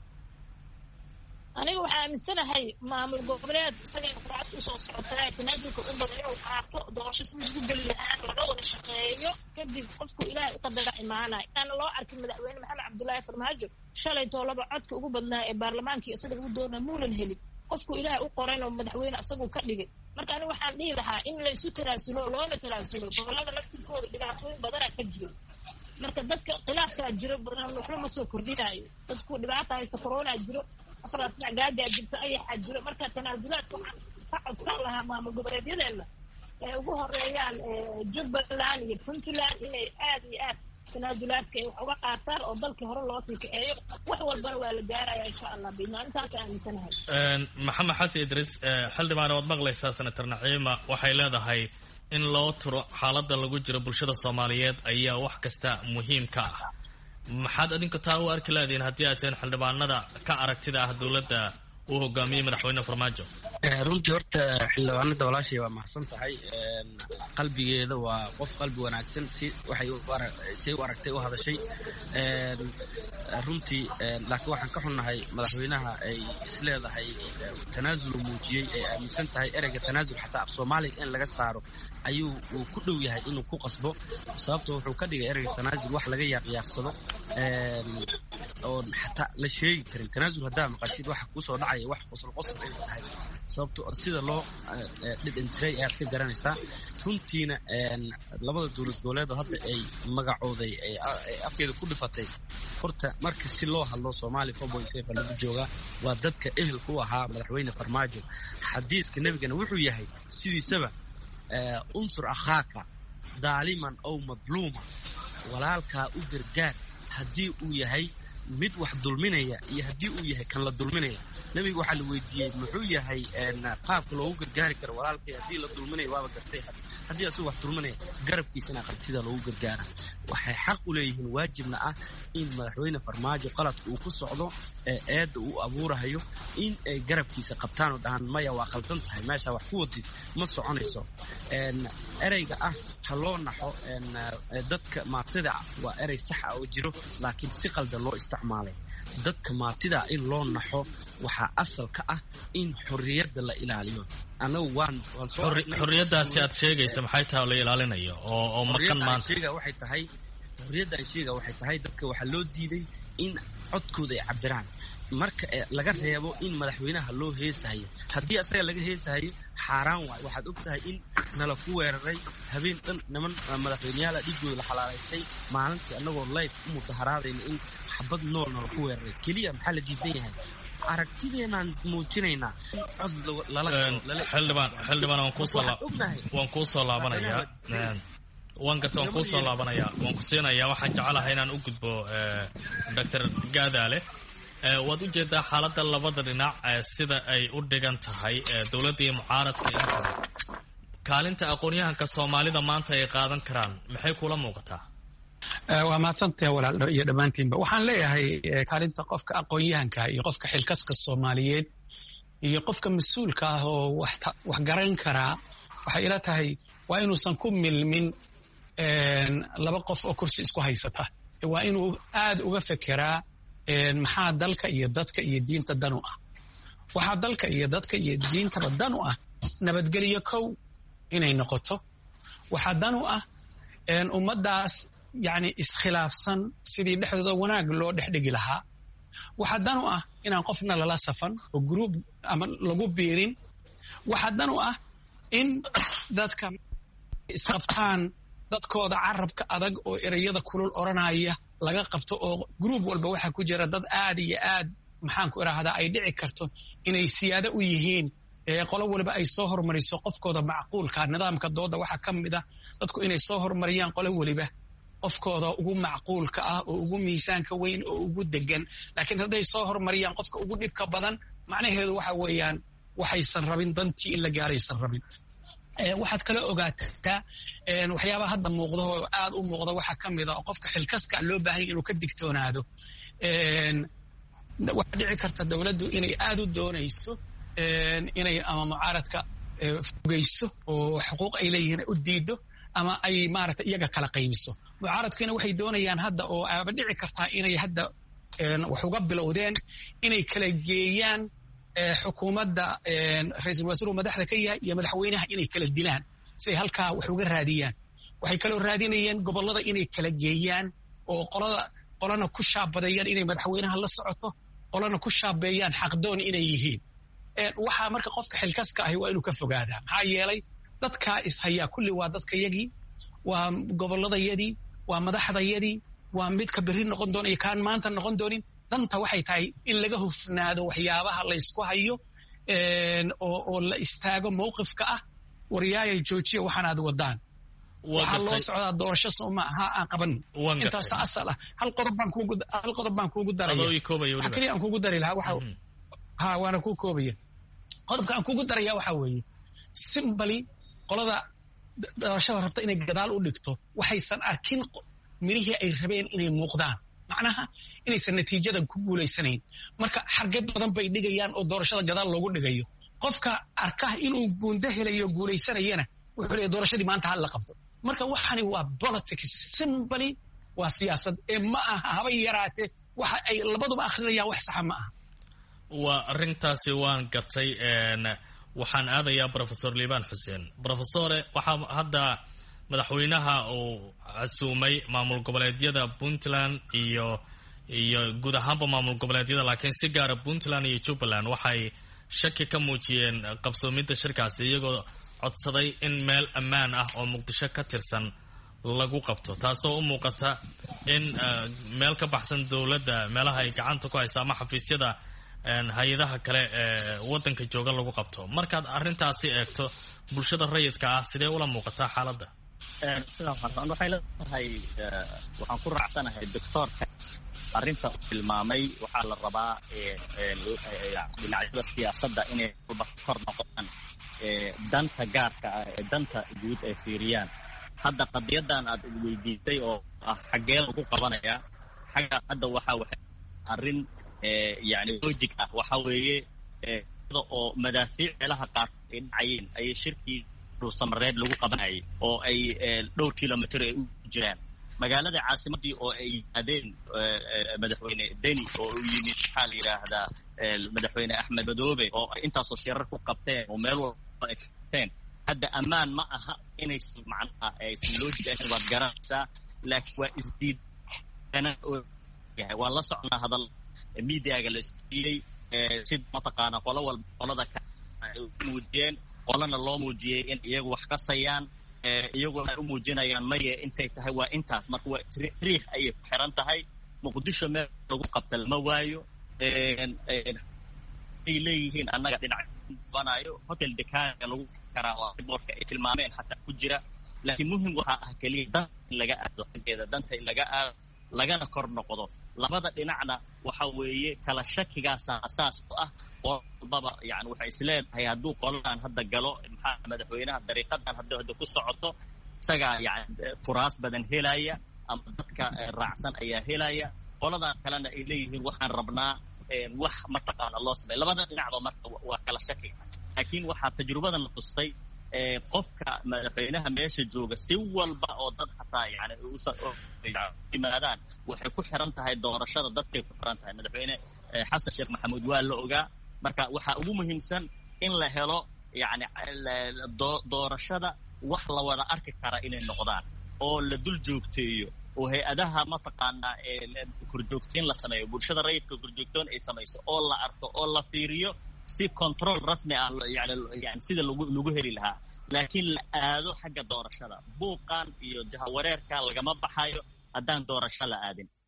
aniga waxaan aaminsanahay maamul goboleed isaga quraacad u soo socotay tanaasulka u badan inuu qaato doorasho si ugu geli lahaa laga wada shaqeeyo kadib qofku ilaahay u qadara imaanay aan loo arkin madaxweyne maxamed cabdullaahi farmaajo shalay toolaba codka ugu badnaa ee baarlamaankii isaga lagu doonaa muulan helin qofku ilaahay u qorayn oo madaxweyne asagu ka dhigay marka aniga waxaan dhihi lahaa in la isu tanaasulo loona tanaasulo gobolada laftirkooda dhibaatooyin badanaa ka jiro marka dadka khilaafkaa jiro badan waxba ma soo kordhinayo dadku dhibaata haysta corona jiro afraad gaadi jirta ayaxa jiro marka tanaasulaadka waxaan ka codsan lahaa maamul goboleedyadeena ee ugu horeeyaan Jubbaland iyo Puntland inay aad iyo aad tanaasulaadka ay wax uga qaataan oo dalkii hore loo sii kaceeyo wax walbana waa la gaarayaa insha Allah bimaantaas aaminsanahay Maxamed Xasan Idris xildhibaan wad maqlaysaa senator Naciima waxay leedahay in loo tiro xaaladda lagu jiro bulshada Soomaaliyeed ayaa wax kasta muhiim ka ah maxaad adinku taa u arki lahaydeen haddii aad teen xildhibaanada ka aragtida ah dowladda uu hogaamiyey madaxweyne farmaajo runtii horta xildhibaanada walaashay waa mahadsan tahay qalbigeeda waa qof qalbi wanaagsan si waxay u aragtay u hadashay runtii laakiin waxaan ka xunnahay madaxweynaha ay isleedahay tanaasul muujiyey ay aaminsan tahay ereyga tanaasul xataa af Soomaaliga in laga saaro ayuu uu ku dhow yahay inuu ku qasbo sababtoo wuxuu ka dhigay ereyga tanaasul wax laga yaaqyaqsado oo xataa la sheegi karin tanaasul hadaa maqashid waxa ku soo dhacaya wax qosol ay tahay sababtoo sida loo dhintay aad ka garanaysaa runtiina labada dowlad goboleed hadda ay magacooday ay afkeeda ku dhifatay horta marka si loo hadlo Soomaali 4.5 lagu jooga waa dadka ehelku ahaa madaxweyne farmaajo xadiiska nabigana wuxuu yahay sidiisaba unsur akhaaka daaliman aw madluuma walaalka u gargaar haddii uu yahay mid wax dulminaya iyo haddii uu yahay kan la dulminaya nabiga waxa la weydiiyay muxuu yahay qaabka loogu gargaari karo walaalkay haddii la dulminayo waaba gartay haddii asuu wax dulminaya garabkiisana qaltida loogu gargaara waxay xaq u leeyihiin waajibna ah in madaxweyne farmaajo qaladka uu ku socdo eeda uu abuurayo in ay garabkiisa qabtaan oo dhahan maya waa qaldan tahay meesha wax ku wadid ma soconayso ereyga ah ha loo naxo dadka maatida waa erey sax ah oo jiro laakiin si qaldan loo isticmaalay dadka maatida in loo naxo waxa asal ka ah in xorriyadda la ilaaliyo anagu waan xorriyadaasi aad sheegaysa maxay tahay la ilaalinayo oo markan maanta waxay tahay xorriyadda sheega waxay tahay dadka waxa loo diiday in codkooda ay cabiraan marka laga reebo in madaxweynaha loo heesayo haddii asaga laga heesayo xaaraan waay waxaad ogtahay in nala ku weeraray habeen dhan niman madaxweynayaal dhigooda la xalaalaystay maalintii anagoo live u mudaharaadayna in xabad nool nala ku weeraray keliya maxaa la diidan yahay aragtideenaan muujinaynaa cod xildhibaan waan kuu soo laabanayaa waan kuu soo laabanayaa waan ku siinayaa waxaan jecelahay inaan u gudbo Dr. Gaadaale waad u jeedaa xaaladda labada dhinac sida ay u dhigan tahay dowladda iyo mucaaradka intaba kaalinta aqoon-yahanka Soomaalida maanta ay qaadan karaan maxay kula muuqataa waa mahadsantahay walaal iyo dhammaantiinba waxaan leeyahay kaalinta qofka aqoon-yahanka iyo qofka xilkaska Soomaaliyeed iyo qofka mas'uulka ah oo wax garan karaa waxay ila tahay waa inuusan ku milmin laba qof oo kursi isku haysata waa inuu aad uga fekeraa maxaa dalka iyo dadka iyo diinta dan u ah waxaa dalka iyo dadka iyo diintaba dan u ah nabadgelyo kow inay noqoto waxaa dan u ah ummadaas yani iskhilaafsan sidii dhexdooda wanaag loo dhexdhigi lahaa waxaa dan u ah inaan qofna lala safan oo group ama lagu biirin waxaa dan u ah in dadka isqabtaan dadkooda carabka adag oo ereyada kulul oranaya laga qabto oo group walba waxa ku jira dad aad iyo aad maxaan ku iraahdaa ay dhici karto inay siyaado u yihiin qolo waliba ay soo hormariso qofkooda macquulka nidaamka dooda waxaa ka mid ah dadku inay soo hormariyaan qolo waliba qofkooda ugu macquulka ah oo ugu miisaanka weyn oo ugu degan laakiin hadday soo hormariyaan qofka ugu dhibka badan macnaheedu waxa weeyaan waxaysan rabin dantii in la gaaraysan rabin waxaad kala ogaataa waxyaabaha hadda muuqda oo aad u muuqda waxaa ka mid ah oo qofka xilkaska loo baahan inuu ka digtoonaado waxaa dhici karta dowladdu inay aad u doonayso inay ama mucaaradka fogeyso oo xuquuq ay leeyihiin u diido ama ay maaragtay iyaga kala qaybiso mucaaradkiina waxay doonayaan hadda oo aaba dhici kartaa inay hadda wax uga bilowdeen inay kala geeyaan xukuumadda ra-iisul wasaaruu madaxda ka yahay iyo madaxweynaha inay kala dilaan si ay halkaa wax uga raadiyaan waxay kaloo raadinayeen gobollada inay kala geeyaan oo qolana ku shaabadeeyaan inay madaxweynaha la socoto qolana ku shaabeeyaan xaqdoon inay yihiin waxaa marka qofka xilkaska ahi waa inuu ka fogaadaa maxaa yeelay dadkaa ishayaa kulli waa dadkayagii waa gobolladayadii waa madaxdayadii waa midka berri noqon doona iyo kaan maanta noqon doonin danta waxay tahay in laga hufnaado waxyaabaha laysku hayo oo la istaago mawqifka ah waryaaya joojiya waxaan aad wadaan waxaa loo socdaa doorasho sooma aha aan qaban intaas asal ah hal qodob baan kuugu daraya kaliya aan kuugu dari lahaa waana kuu koobaya qodobka aan kuugu daraya waxaa weeye simbali qolada doorashada rabta inay gadaal u dhigto waxaysan arkin mirihii ay rabeen inay muuqdaan macnaha inaysan natiijada ku guulaysanayn marka xarge badan bay dhigayaan oo doorashada gadaal loogu dhigayo qofka arkaha inuu guundo helayo guulaysanayana wuxuu leeyahay doorashadii maanta hal la qabto marka waxani waa politics simply waa siyaasad ma aha haba yaraatee waxa ay labaduba akhrinayaan wax sax ma aha waa arrintaasi waan gartay waxaan aadayaa professor liibaan xuseen professore waxaa hadda madaxweynaha uu casuumay maamul goboleedyada puntland iyo guud ahaanba maamul goboleedyada laakiin si gaara puntland iyo jubbaland waxay shaki ka muujiyeen qabsoomidda shirkaasi iyagoo codsaday in meel ammaan ah oo muqdisho ka tirsan lagu qabto taasoo u muuqata in meel ka baxsan dowladda meelaha ay gacanta ku haysa ama xafiisyada hay-adaha kale ee waddanka jooga lagu qabto markaad arrintaasi eegto bulshada rayidka ah sidee ula muuqataa xaaladda sidaa waxay leedahay waxaan ku raacsanahay doctoorka arrinta uu tilmaamay waxaa la rabaa dhinacyada siyaasadda inay walba kor noqdaan danta gaarka ah ee danta guud ay fiiriyaan hadda qadiyadan aad weydiisay oo ah xaggee lagu qabanayaa xagga hadda waxay arrin yani logic ah waxa weeye oo madaafiic meelaha qaar ay dhacayeen ayay shirkii samareed lagu qabanayay oo ay dhowr kilomitr ay u jiraan magaalada caasimadii oo ay yimaadeen madaxweyne deni oo u yimid maxaa la yidhaahdaa madaxweyne axmed madoobe oo ay intaasoo shirar ku qabteen oo meel walba ay qabteen hadda ammaan ma aha inaysan macnaha aysan logic ahayn waad garanaysaa laakiin waa isdiid waa la socnaa hadal mediaga la isdiiday sida mataqaana qolo walba qolada ka ay muujiyeen qolana loo muujiyey in iyagu wax qasayaan iyaguna ay u muujinayaan maye intay tahay waa intaas marka waa riix ayay ku xiran tahay muqdisho meel lagu qabta lama waayo ay leeyihiin annaga dhinac banayo hotel dekaaga lagu karaa oo boorka ay tilmaameen xataa ku jira laakiin muhim waxaa ah keliya dan in laga aado xaggeeda danta in laga aado lagana kor noqdo labada dhinacna waxa weeye kala shakigaasa asaas u ah qolbaba yani waxay isleedahay hadduu qoladan hadda galo maxaa madaxweynaha dariiqadan hadda ku socoto isagaa yani furaas badan helaya ama dadka raacsan ayaa helaya qoladan kalena ay leeyihiin waxaan rabnaa wax mataqaana loo samey labada dhinacba marka waa kala shakiga laakiin waxaa tajrubadan la tustay qofka madaxweynaha meesha jooga si walba oo dad hataa yani yimaadaan waxay ku xiran tahay doorashada dadkay ku xiran tahay madaxweyne xasan sheekh maxamuud waa la ogaa marka waxaa ugu muhiimsan in la helo yani doorashada wax la wada arki kara inay noqdaan oo la dul joogteeyo oo hay-adaha mataqaanaa korjoogteyn la sameeyo bulshada rayidka korjoogtoon ay samayso oo la arko oo la fiiriyo si control rasmi ah yani sida lagu heli lahaa laakiin la aado xagga doorashada buuqan iyo jahawareerka lagama baxayo haddaan doorasho la aadin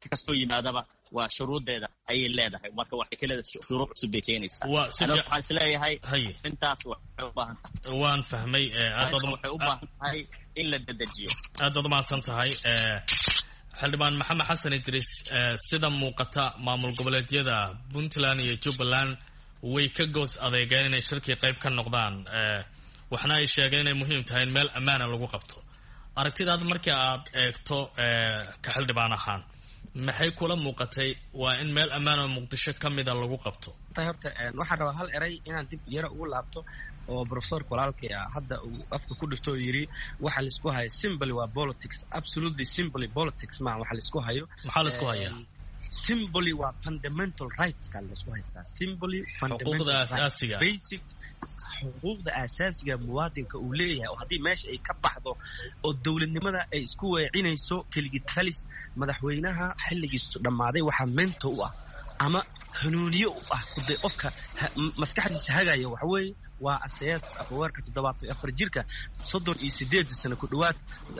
kastoo yimaadaba waa shuruudeeda ayay leedahay marka waxay ka leedahay shuruud cusub bay keenaysaa waxaan isleeyahay intaas waxay u baahan tahay waan fahmay waxay u baahan tahay in la dedejiyo aad baad umahadsan tahay xildhibaan maxamed xasan idriis sida muuqata maamul goboleedyada puntland iyo jubbaland way ka goos adeegeen inay shirkii qayb ka noqdaan waxna ay sheegeen inay muhiim tahay in meel ammaana lagu qabto aragtidaad markii aad eegto ka xildhibaan ahaan maxay kula muuqatay waa in meel ammaan oo muqdisho ka mida lagu qabto horta waxaan rabaa hal eray inaan dib yara ugu laabto oo professorka walaalkay hadda uu afka ku dhifto oo yidhi waxa laisku hayo simply waa politics absolutely simply politics ma waxa laisku hayo maxaa laisku hayaa simply waa fundamental rights kan laisku haystaa simply xuquuqda asaasiga basic xuquuqda asaasiga muwaadinka uu leeyahay oo haddii meesha ay ka baxdo oo dowladnimada ay isku weecinayso keligii talis madaxweynaha xilligiisu dhammaaday waxaa mento u ah ama hanuuniye u ah kuday qofka maskaxdiisa hagaya waxa weeye waa asaas afweerka 74 jirka 38 sano ku dhawaad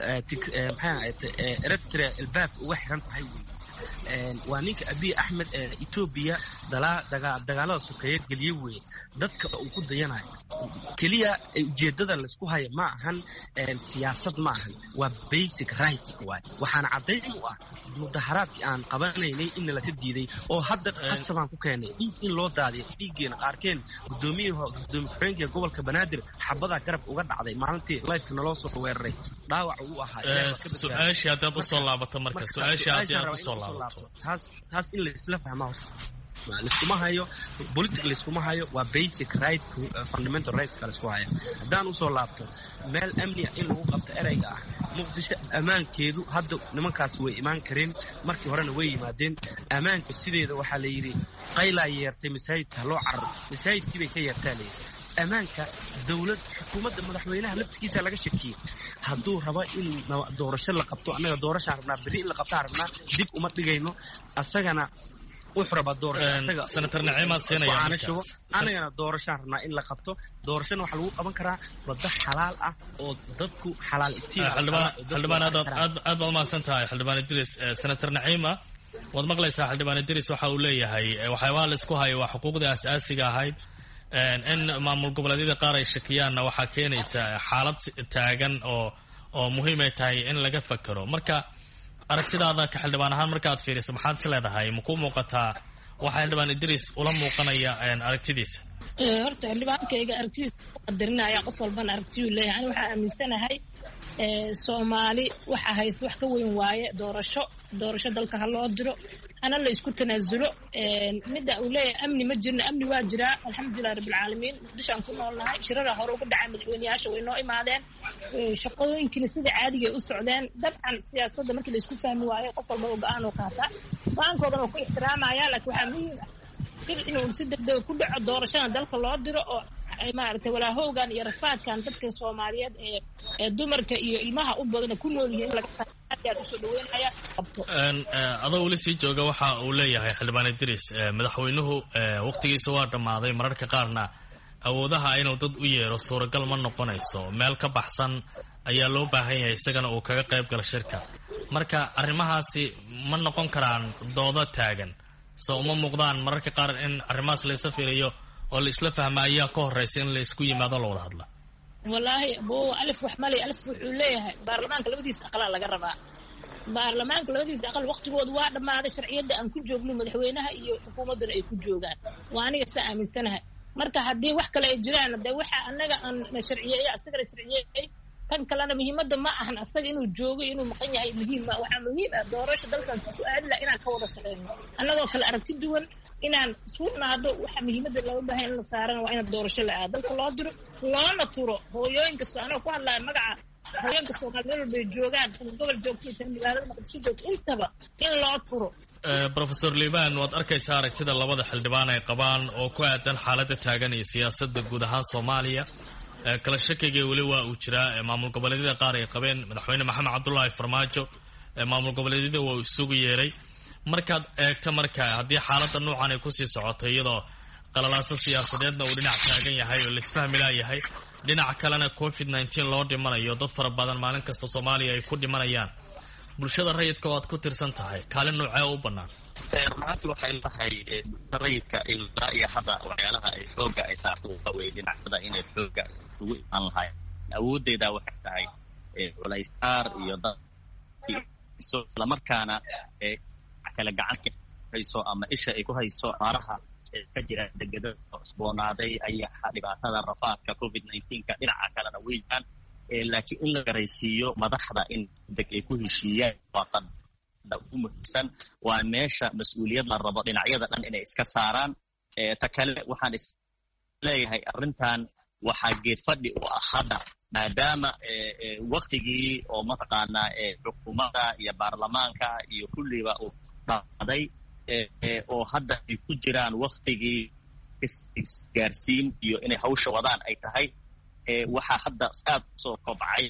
Eritrea albaab uga xiran tahay waa ninka Abiy Ahmed Ethiopia dagaalada sokeeye galiyay weey dadka uu ku dayanayo kaliya ujeedada la isku hayo ma ahan siyaasad ma ahan waa basic rights waxaan cadeyn u ah mudaharaadkii aan qabanaynay in la ka diiday oo hadda qasabaan ku keenay in loo daadiyo dhiigeena qaarkeen gudoomiyaha gobolka Banaadir xabada garab uga dhacday maalintii live-ka naloo soo weeraray dhaawac uu ahaa su'aashii haddaad u soo laabato marka su'aashii haddaad u soo laabato taas in la isla fahmo liskuma hayo political liskuma hayo waa basic right fundamental rights kala isku haya haddaan usoo laabto meel amni in lagu qabto erayga ah muqdisho ammaankeedu hadda nimankaas way imaan kareen markii horena way yimaadeen ammaanka sideeda waxaa la yidhi qaylaa yeertay masaajidka loo carar masaajidkii bay ka yeertaa layidhi ammaanka dowlad xukuumadda madaxweynaha laftigiisa laga shakiyey hadduu rabo in doorasho la qabto annaga doorashaan rabnaa berri in la qabtaan rabnaa dib uma dhigayno asagana senator Naciima siinaya anagana doorashaan rabnaa in la qabto doorashana waxaa lagu qaban karaa wada xalaal ah oo dadku xalaal xildhibaan aad baa umahadsan tahay xildhibaan Idris senator Naciima waad maqlaysaa xildhibaan Idris waxa uu leeyahay waxyaabaa la isku hayo waa xuquuqda asaasiga ahayd in maamul goboleedyada qaar ay shakiyaanna waxaa keenaysa xaalad taagan oo muhiim ay tahay in laga fakaro marka aragtidaada ka xildhibaan ahaan markaad fiiriso maxaad is leedahay ma ku muuqataa waxa xildhibaan Idris ula muuqanaya aragtidiisa horta xildhibaankayga aragtidiisa qadarinaya qof walbana aragtiyu leeyahay ani waxaan aaminsanahay Soomaali waxa haysta wax ka weyn waaye doorasho dalka ha loo diro ana la isku tanaasulo midda uu leeyahay amni ma jirna amni waa jira alxamdulillaah rabbil caalamiin muqdisho aan ku noolnahay shirada hore uga dhacay madaxweynayaasha way noo imaadeen shaqooyinkina sida caadiga u socdeen dabcan siyaasadda markii la isku fahmi waayo qof walba oo go'aan oo qaata go'aankoodana ku ixtiraamaya laakiin waxaa muhiim ah inuu si degdeg ku dhaco doorashada dalka loo diro oo maaragtay walaahowgan iyo rafaadkan dadka Soomaaliyeed ee dumarka iyo ilmaha u badan ku nool yihiin laga soo dhaweynaya qabto adoo wali sii jooga waxa uu leeyahay xildhibaan Idris madaxweynuhu waqtigiisa waa dhamaaday mararka qaarna awoodaha inuu dad u yeero suuragal ma noqonayso meel ka baxsan ayaa loo baahan yahay isagana uu kaga qayb galo shirka marka arrimahaasi ma noqon karaan doodo taagan soo uma muuqdaan mararka qaar in arrimahaas la isfiiriyo oo la isla fahmo ayaa ka horeysa in la isku yimaado la wada hadla wallahi boo alif wax mali alif wuxuu leeyahay baarlamaanka labadiisa aqal laga rabaa baarlamaanka labadiisa aqal waqtigoodu waa dhamaaday sharciyada aan ku joogno madaxweynaha iyo xukuumaduna ay ku joogaan waa aniga sa aaminsanahay marka haddii wax kale ay jiraan de waxa anaga aan sharciyeeyo asagana sharciyeeyay tan kalena muhiimadda ma ahan asaga inuu joogo inuu maqan yahay muhiim ma waxa muhiim ah doorasho dalkan ku aadla inaan ka wada shaqeyno annagoo kale aragti duwan inaan suudna hadda waxa muhiimadda looga baahan in la saarana waa in doorasho la aado dalka loo diro loona turo hooyooyinka Soomaaliya ku hadlaya magaca hooyooyinka Soomaaliyeed bay joogaan gobol joogto magaalada Muqdisho joogto intaba in loo turo Professor Liban waad arkaysaa aragtida labada xildhibaan ay qabaan oo ku aadan xaaladda taagan iyo siyaasadda guud ahaan Soomaaliya kala shakiga wali waa uu jiraa maamul goboleedyada qaar ay qabeen madaxweyne Maxamed Cabdullaahi Farmaajo maamul goboleedyada waa isugu yeeray markaad eegto marka haddii xaaladda noocan ay ku sii socoto iyadoo qalalaasa siyaasadeedna uu dhinac taagan yahay oo la isfahmi laayahay dhinac kalena COVID-19 loo dhimanayo dad fara badan maalin kasta Soomaaliya ay ku dhimanayaan bulshada rayidka oo aad ku tirsan tahay kaalin noocee u bannaan maanta waxay tahay rayidka ilaa iyo hadda waxyaalaha ay xooga ay saarto waa weeye dhinacyada inay xooga ugu imaan lahay awooddeeda waxay tahay culaysaar iyo dadkii islamarkaana kale gacanta hayso ama isha ay ku hayso aaraha ka jira degada cusboonaaday ayaa dhibaatada rafaadka covid-19 dhinaca kalena weeyaan laakiin in la garaysiiyo madaxda in deg ay ku heshiiyaan waa ugu muhiimsan waa meesha mas-uuliyad la rabo dhinacyada dhan inay iska saaraan ta kale waxaan isleeyahay arrintan waxaa geed fadhi u ah hadda maadaama waktigii oo mataqaanaa xukuumadda iyo baarlamaanka iyo kulliba uu dhacday oo hadda ay ku jiraan waktigii isgaarsiin iyo inay hawsha wadaan ay tahay waxaa hadda aad usoo kobcay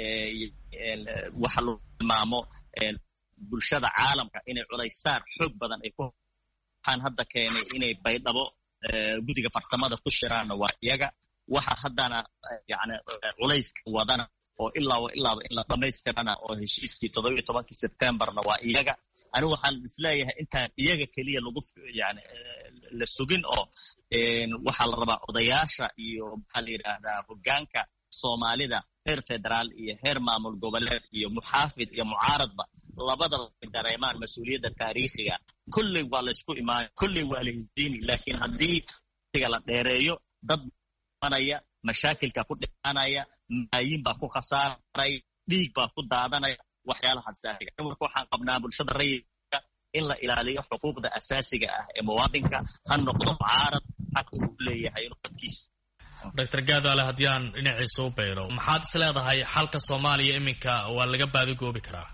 waxa loo tilmaamo bulshada caalamka inay culaysaar xoog badan ay waxaan hadda keenay inay baydhabo guddiga farsamada ku shiraanna waa iyaga waxa haddana yani culayska wadana oo ilaaba in la dhammaystirana oo heshiiskii 17 Septemberna waa iyaga anigu waxaan isleeyahay intaan iyaga keliya lagu yani la sugin oo waxaa la rabaa odayaasha iyo maxaa la yidhaahdaa hoggaanka soomaalida heer federaal iyo heer maamul goboleed iyo muxaafid iyo mucaaradba labadaba dareemaan mas-uuliyadda taariikhiga kulley waa la isku imaan kulley waa la heshiini laakiin haddii la dheereeyo dad manaya mashaakilka ku dhimanaya maayin baa ku khasaaray dhiig baa ku daadanaya waxyaalaha saaxiga marka waxaan qabnaa bulshada rayidka in la ilaaliyo xuquuqda asaasiga ah ee muwaadinka ha noqdo mucaarad xaq uu leeyahay inuu dadkiisa Dr. Gaadale haddii aan dhinaciisa u beero maxaad is leedahay xalka Soomaaliya iminka waa laga baadigoobi karaa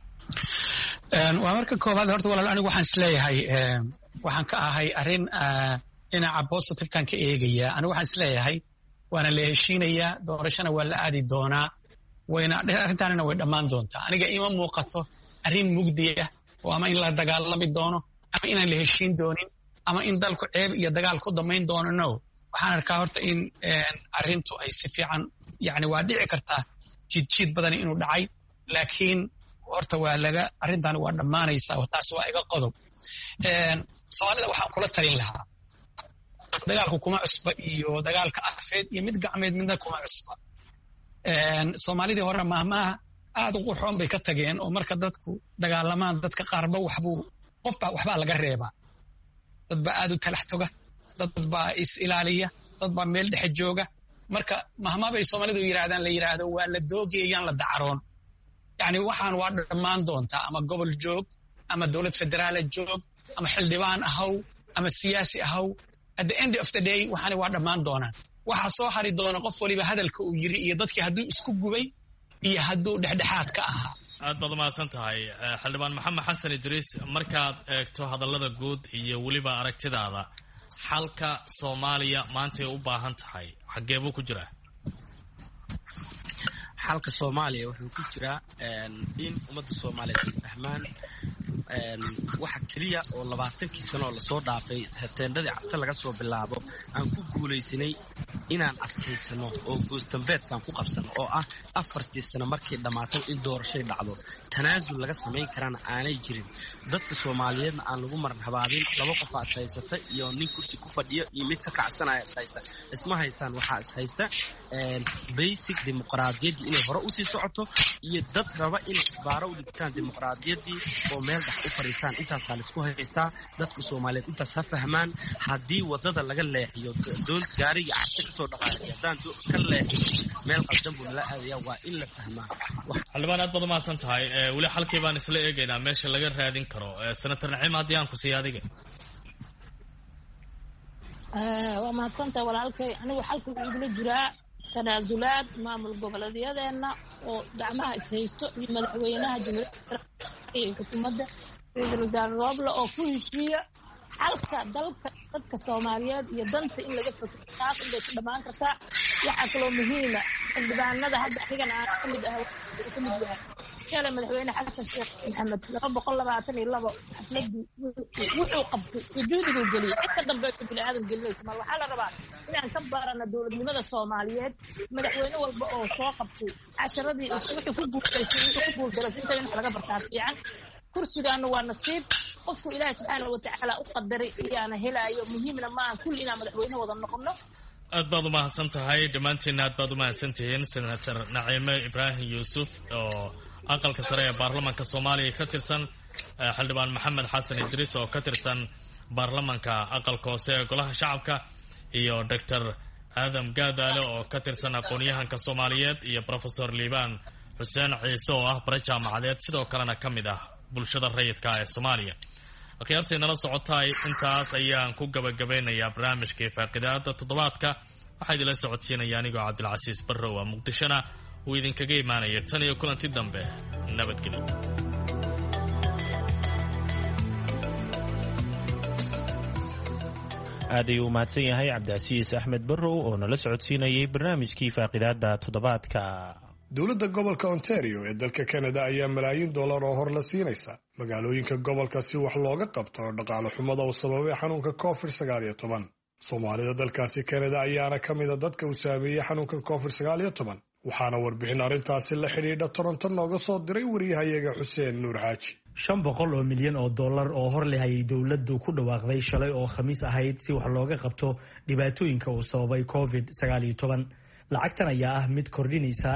waa marka koobaad horta walaal anigu waxaan is leeyahay waxaan ka ahay arrin dhinaca positive-kan ka eegaya anigu waxaan is leeyahay waana la heshiinayaa doorashana waa la aadi doonaa arrintaanina way dhammaan doontaa aniga ima muuqato arrin mugdi ah oo ama in la dagaalami doono ama inaan la heshiin doonin ama in dalku ceeb iyo dagaal ku damayn doono no waxaan arkaa horta in arrintu ay si fiican yani waa dhici kartaa jidjiid badan inuu dhacay laakiin horta arrintaani waa dhammaanaysaa taas waa iga qodob soomaalida waxaan kula talin lahaa dagaalku kuma cusba iyo dagaalka afeed iyo mid gacmeed midna kuma cusba soomaalidii hore mahmaha aad u qurxoon bay ka tageen oo marka dadku dagaalamaan dadka qaarba waxbaa laga reebaa dad baa aad u talax toga dad baa is ilaaliya dad baa meel dhexe jooga marka mahmaa bay soomaalidu la yidhaahdo waa la doogayaan la dacaroon yani waxaan waa dhammaan doontaa ama gobol joog ama dowlad federaala joog ama xildhibaan ahaw ama siyaasi ahaw at the end of the day waxaani waa dhammaan doonaan waxaa soo hari doona qof waliba hadalka uu yiri iyo dadkii hadduu isku gubay iyo hadduu dhexdhexaad ka ahaa aad baad umahadsan tahay xildhibaan maxamed xasan idriis markaad eegto hadallada guud iyo weliba aragtidaada xalka Soomaaliya maanta ay u baahan tahay xagee buu ku jiraa xalka Soomaaliya wuxuu ku jiraa in ummadda Soomaaliyeed ay fahmaan waxa kaliya oo 20 sano la soo dhaafay teendadii cabta laga soo bilaabo aan ku guuleysanay inaan adkaysano oo goostambeedkan ku qabsano oo ah 4 sano markii dhamaatay in doorasho dhacdo tanaasul laga sameyn karana aanay jirin dadka Soomaaliyeedna aan lagu marhabaadin laba qof asaysata iyo nin kursi ku fadhiyo iyo mid ka kacsanaya asaysta isma haystaan waxa is haysta basic dimuqraadiyadda inay hore u sii socoto iyo dad raba inay isbaaro u dhigtaan dimuqraadiyaddii oo meel dhex u fariistaan intaas la isku haystaa dadka Soomaaliyeed intaas ha fahmaan haddii wadada laga leexiyo doon gaariga cabsi ka soo dhaqaaqay haddaan ka leexiyo meel qaldan buu la aadayaa waa in la fahmaa xildhibaan aad baad umahadsan tahay weli xalkii baan isla eegaynaa meesha laga raadin karo senator Naciim haddii aan ku siiyo adiga waa mahadsantahay walaalkay anigu xalku igula jiraa tanaasulaad maamul goboleedyadeena oo gacmaha is haysto iyo madaxweynaha jamhuuriyadda iyo xukuumadda ra'iisul wasaare Roble oo ku heshiiya xalka dalka dadka Soomaaliyeed iyo danta in laga fakaro taas inay ku dhamaan kartaa waxa kale oo muhiim ah xildhibaanada hadda xigan aan ka mid yahay shalay madaxweyne xasan sheekh maxamed 222 xafladii wuxuu qabtay juhdiguu geliyay cid ka dambaysa bini'aadan gelinaysa mar waxaa la rabaa inaan ka baarana dowladnimada Soomaaliyeed madaxweyne walba oo soo qabtay casharadii wuxuu ku guuldareystay inta in laga bartaa fiican kursigaana waa nasiib qofku Ilaahay subxaanahu wa ta'aala u qadaray iyaana helaayo muhiimna ma aan kulli inaan madaxweyne wada noqono aad baad u mahadsan tahay dhammaantiin aad baad u mahadsan tihiin senator Naciime Ibraahim Yuusuf oo aqalka sare ee baarlamaanka Soomaaliya ka tirsan xildhibaan Maxamed Xasan Idriis oo ka tirsan baarlamaanka aqalka hoose ee golaha shacabka iyo Dr. Adam Gaadaale oo ka tirsan aqoon-yahanka Soomaaliyeed iyo Professor Liibaan Xuseen Ciise oo ah bara jaamacadeed sidoo kalena ka mid ah bulshada rayidka ee Soomaaliya akhyaartii nala socotay intaas ayaan ku gabagabeynayaa barnaamijkii faaqidaada toddobaadka waxaa idinla socodsiinaya anigoo Cabdilcasiis Barrow ah Muqdishona uu idinkaga imaanaya tan iyo kulanti dambe nabadgelyo aad ayuu mahadsan yahay Cabdilcasiis Axmed Barrow oo nala socodsiinayay barnaamijkii faaqidaada toddobaadka dowladda gobolka Ontario ee dalka Canada ayaa malaayiin dollar oo hor la siinaysa magaalooyinka gobolka si wax looga qabto dhaqaale xumada oo sababay xanuunka COVID-19 Soomaalida dalkaasi Canada ayaana ka mid ah dadka uu saameeyay xanuunka COVID-19 waxaana warbixin arrintaasi la xiriidha Toronto nooga soo diray wariyahayaga Xuseen Nuur Xaaji 500 milyan oo dollar oo hor leh ay dowladdu ku dhawaaqday shalay oo Khamiis ahayd si wax looga qabto dhibaatooyinka uu sababay COVID-19 lacagtan ayaa ah mid kordhinaysa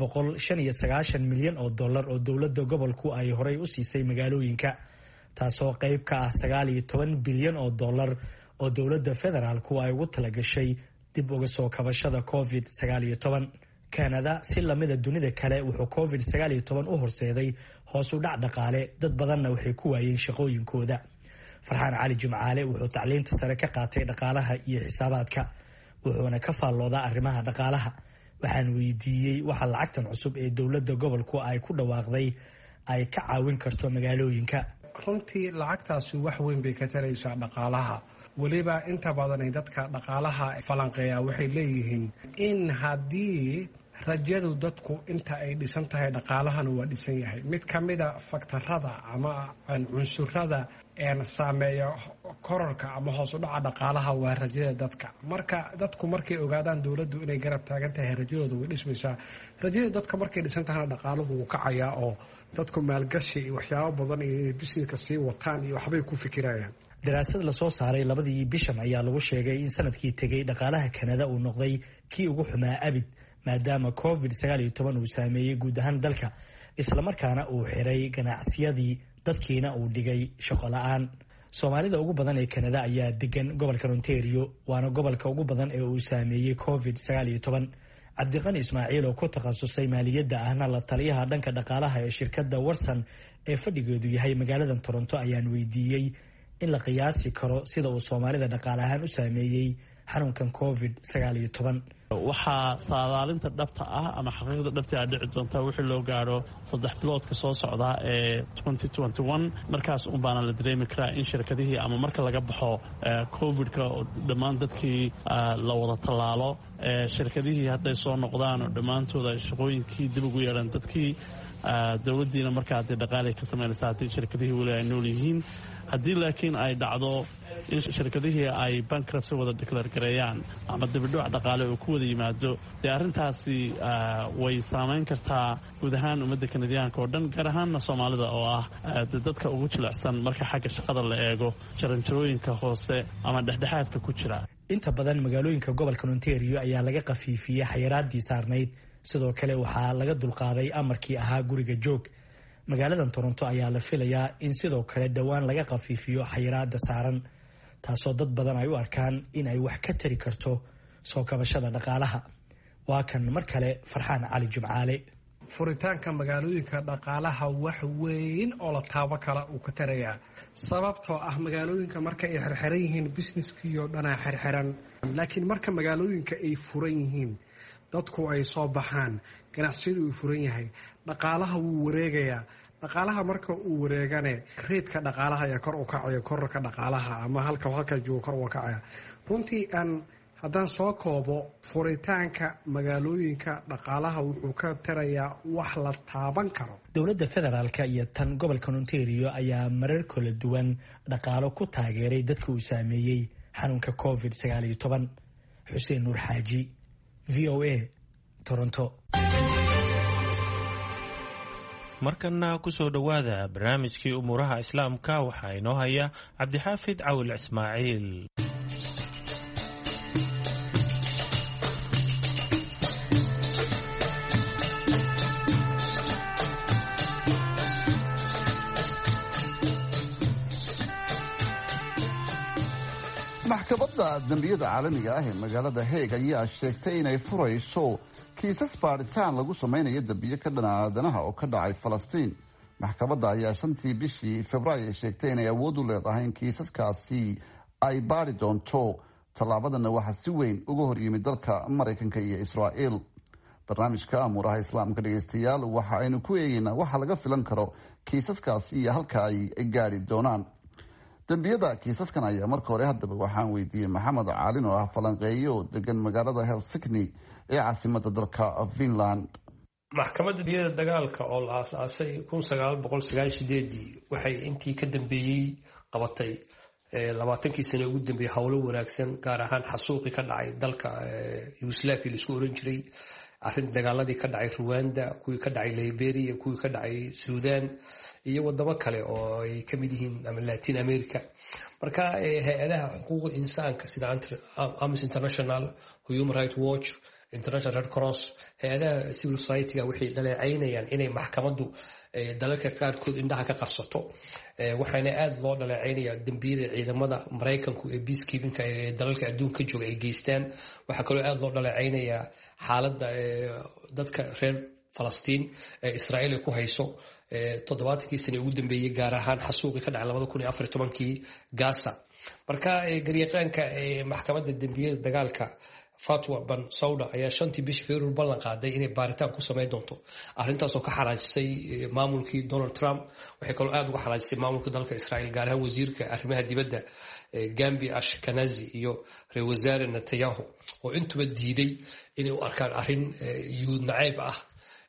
695 milyan oo dollar oo dowladda gobolku ay horay u siisay magaalooyinka taasoo qayb ka ah 19 bilyan oo dollar oo dowladda federaalku ay ugu talagashay dib uga soo kabashada COVID-19 Canada si lamida dunida kale wuxuu COVID-19 u horseeday hoos u dhac dhaqaale dad badanna waxay ku waayeen shaqooyinkooda Farxaan Cali Jimcaale wuxuu tacliinta sare ka qaatay dhaqaalaha iyo xisaabaadka wuxuuna ka faalloodaa arrimaha dhaqaalaha waxaan weydiiyey waxa lacagtan cusub ee dowladda gobolku ay ku dhawaaqday ay ka caawin karto magaalooyinka runtii lacagtaasi wax weyn bay ka taraysaa dhaqaalaha waliba inta badan ay dadka dhaqaalaha falanqeeya waxay leeyihiin in haddii rajadu dadku inta ay dhisan tahay dhaqaalahana waa dhisan yahay mid ka mida faktarada ama cunsurada saameeya kororka ama hoos u dhaca dhaqaalaha waa rajada dadka marka dadku markay ogaadaan dowladdu inay garab taagan tahay rajadooda way dhismaysaa rajada dadka markay dhisan tahayna dhaqaaluhu wuu kacayaa oo dadku maalgashi iyo waxyaabo badan iyo businesska sii wataan iyo waxbay ku fikirayaan daraasad la soo saaray 2 bishan ayaa lagu sheegay in sanadkii tegay dhaqaalaha Canada uu noqday kii ugu xumaa abid maadaama COVID-19 uu saameeyay guud ahaan dalka isla markaana uu xiray ganacsiyadii dadkiina uu dhigay shaqo la'aan Soomaalida ugu badan ee Canada ayaa degan gobolka Ontario waana gobolka ugu badan ee uu saameeyay COVID-19 Cabdiqani Ismaaciil oo ku takhasusay maaliyadda ahna la taliyaha dhanka dhaqaalaha ee shirkadda Warsan ee fadhigeedu yahay magaalada Toronto ayaan weydiiyey in la qiyaasi karo sida uu Soomaalida dhaqaale ahaan u saameeyay xanuunkan COVID-19 waxaa saadaalinta dhabta ah ama xaqiiqda dhabta ah dhici doonta wixii loo gaaro 3 biloodka soo socda ee 2021 markaas un baana la dareemi karaa in shirkadihii ama marka laga baxo COVID-ka oo dhammaan dadkii la wada tallaalo shirkadihii hadday soo noqdaan oo dhammaantooda shaqooyinkii dib ugu yeedhaan dadkii dowladdiina markaa haddii dhaqaalay ka samaynaysa haddii shirkadihii weli ay nool yihiin haddii laakiin ay dhacdo in shirkadihii ay bankruptcy wada declare gareeyaan ama dibidhuc dhaqaale oo ku wada yimaado dee arrintaasi way saamayn kartaa guud ahaan ummadda kanadiyaanka oo dhan gaar ahaanna Soomaalida oo ah dadka ugu jilicsan marka xagga shaqada la eego jaranjarooyinka hoose ama dhexdhexaadka ku jira inta badan magaalooyinka gobolka Ontario ayaa laga qafiifiyay xayiraadii saarnayd sidoo kale waxaa laga dulqaaday amarkii ahaa guriga joog magaalada Toronto ayaa la filayaa in sidoo kale dhawaan laga qafiifiyo xayiraada saaran taasoo dad badan ay u arkaan in ay wax ka tari karto soo kabashada dhaqaalaha waa kan mar kale Farxaan Cali Jimcaale furitaanka magaalooyinka dhaqaalaha wax weyn oo la taabo kala uu ka tarayaa sababtoo ah magaalooyinka marka ay xirxiran yihiin businesskiyo dhana xirxiran laakiin marka magaalooyinka ay furan yihiin dadku ay soo baxaan ganacsiyadu uu furan yahay dhaqaalaha wuu wareegayaa dhaqaalaha marka uu wareegane reedka dhaqaalaha ayaa kor u kacaya kororka dhaqaalaha ama halka joogo kor u kacaya runtii haddaan soo koobo furitaanka magaalooyinka dhaqaalaha wuxuu ka tarayaa wax la taaban karo. dowladda federaalka iyo tan gobolka Ontario ayaa marar kala duwan dhaqaalo ku taageeray dadka uu saameeyey xanuunka COVID-19. Xuseen Nuur Xaaji, VOA, Toronto. markana ku soo dhawaada barnaamijkii umuuraha islaamka waxaa inoo haya Cabdixaafid Cawil Ismaaciil. maxkamadda dambiyada caalamiga ah ee magaalada Hague ayaa sheegtay inay furayso kiisas baaritaan lagu samaynayo dambiyo ka dhan aadanaha oo ka dhacay Falastiin. maxkamadda ayaa 5tii bishii Febraayo sheegtay inay awood u leedahay in kiisaskaasi ay baari doonto. tallaabadana waxaa si weyn uga hor yimid dalka Mareykanka iyo Israa'iil. barnaamijka amuuraha islaamka dhegeystayaal waxa aynu ku eegaynaa waxa laga filan karo kiisaskaasi iyo halka ay gaari doonaan. dambiyada kiisaskan ayaa marka hore haddaba waxaan weydiiyey Maxamed Caalin oo ah falanqeeyo degan magaalada Helsinki ee caasimadda dalka Finland. maxkamadda dambiyada dagaalka oo la aasaasay 1998 waxay intii ka dambeeyey qabatay 20kii sano ugu dambeeyay howlo wanaagsan gaar ahaan xasuuqi ka dhacay dalka Yugoslavia la isku oran jiray, arrin dagaaladii ka dhacay Rwanda, kuwii ka dhacay Liberia, kuwii ka dhacay Sudan iyo wadamo kale oo ay ka mid yihiin ama Latin America. marka hay'adaha xuquuqda insaanka sida Amnesty International, Human Rights Watch, International Red Cross, hay'adaha civil society waxay dhaleecaynayaan inay maxkamaddu dalalka qaarkood indhaha ka qarsato. waxaana aad loo dhaleecaynayaa dambiyada ciidamada Mareykanku ee peacekeeping ee dalalka adduunka jooga ay geystaan. waxa kaloo aad loo dhaleecaynayaa xaaladda dadka reer Falastiin ee Israa'iil ku hayso 70kii sano ugu dambeeyay gaar ahaan xasuuqi ka dhacay 2014kii Gaza. marka garyaqaanka maxkamadda dambiyada dagaalka Fatwa Bensouda ayaa 5tii bishii Febraayo ballan qaaday inay baaritaan ku sameyn doonto arrintaas oo ka xaraajisay maamulkii Donald Trump. waxay kaloo aad uga xaraajisay maamulka dalka Israa'iil gaar ahaan wasiirka arrimaha dibadda Gambi Ashkenazi iyo Ra'iisul Wasaare Netanyahu oo intuba diiday inay u arkaan arrin yuhuud nacayb ah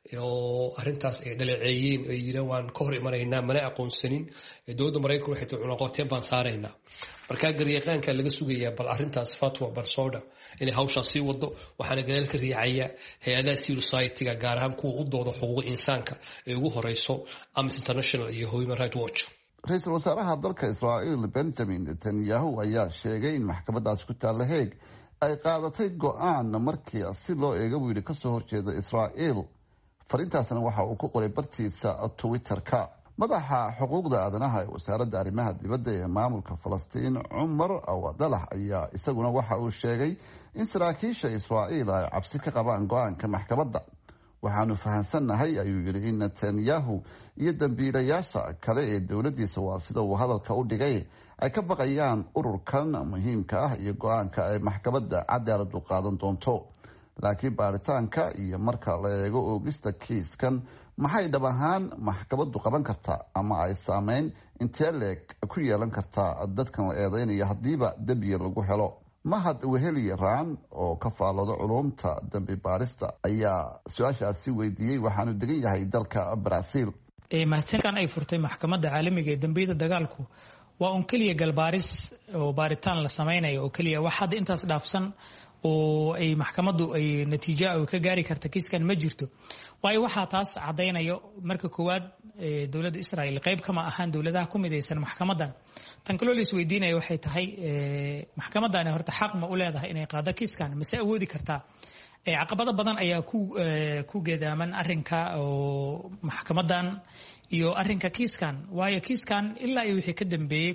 oo arrintaas ay dhaleeceeyeen ay yiraahdeen waan ka hor imanaynaa mana aqoonsanin. dowladda Mareykanka waxay tahay cunaqabateyn baan saaraynaa. marka garyaqaanka laga sugayaa bal arrintaas Fatwa Bensouda inay hawsha sii wado. waxaana gadaal ka riixaya hay'adaha civil society-ga gaar ahaan kuwa u dooda xuquuqda insaanka ee ugu horeyso Amnesty International iyo Human Rights Watch. ra-iisul wasaaraha dalka Israa'iil Benjamin Netanyahu ayaa sheegay in maxkamadaas ku taalla Hague ay qaadatay go'aan markii si loo eego wiil ka soo horjeeda Israa'iil. farintaasna waxa uu ku qoray bartiisa Twitter-ka. madaxa xuquuqda aadanaha ee wasaaradda arrimaha dibadda ee maamulka Falastiin Cumar Awadalah ayaa isaguna waxa uu sheegay in saraakiisha Israa'iil ay cabsi ka qabaan go'aanka maxkamadda. waxaanu fahansannahay ayuu yidhi in Netanyahu iyo dambiilayaasha kale ee dowladdiisa waa sida uu hadalka u dhigay ay ka baqayaan ururkan muhiimka ah iyo go'aanka ay maxkamadda cadaaladu qaadan doonto. laakiin baaritaanka iyo marka la eego oogista kiiskan maxay dhab ahaan maxkamaddu qaban kartaa ama ay saameyn intee leeg ku yeelan kartaa dadkan la eedeynaya haddiiba dembiga lagu helo. Mahad Weheli Raan oo ka faalooda culumta dambi baarista ayaa su-aashaasi weydiiyey waxaanu degan yahay dalka Brazil. mahadsankan ay furtay maxkamadda caalamiga ee dambiyada dagaalku waa un keliya galbaaris oo baaritaan la sameynayo oo keliya wax hadda intaas dhaafsan oo ay maxkamaddu ay natiijo ay ka gaari karta kiiskan ma jirto. waayo waxaa taas cadaynayo marka koowaad dowladda Israa'iil qayb kama ahaan dowladaha ku midaysan maxkamaddan. tan kaloo la isweydiinayo waxay tahay maxkamaddan horta xaq ma u leedahay inay qaado kiiskan mise awoodi kartaa. caqabado badan ayaa ku geedaaman arrinka oo maxkamaddan iyo arrinka kiiskan. waayo kiiskan ilaa iyo wixii ka dambeeyay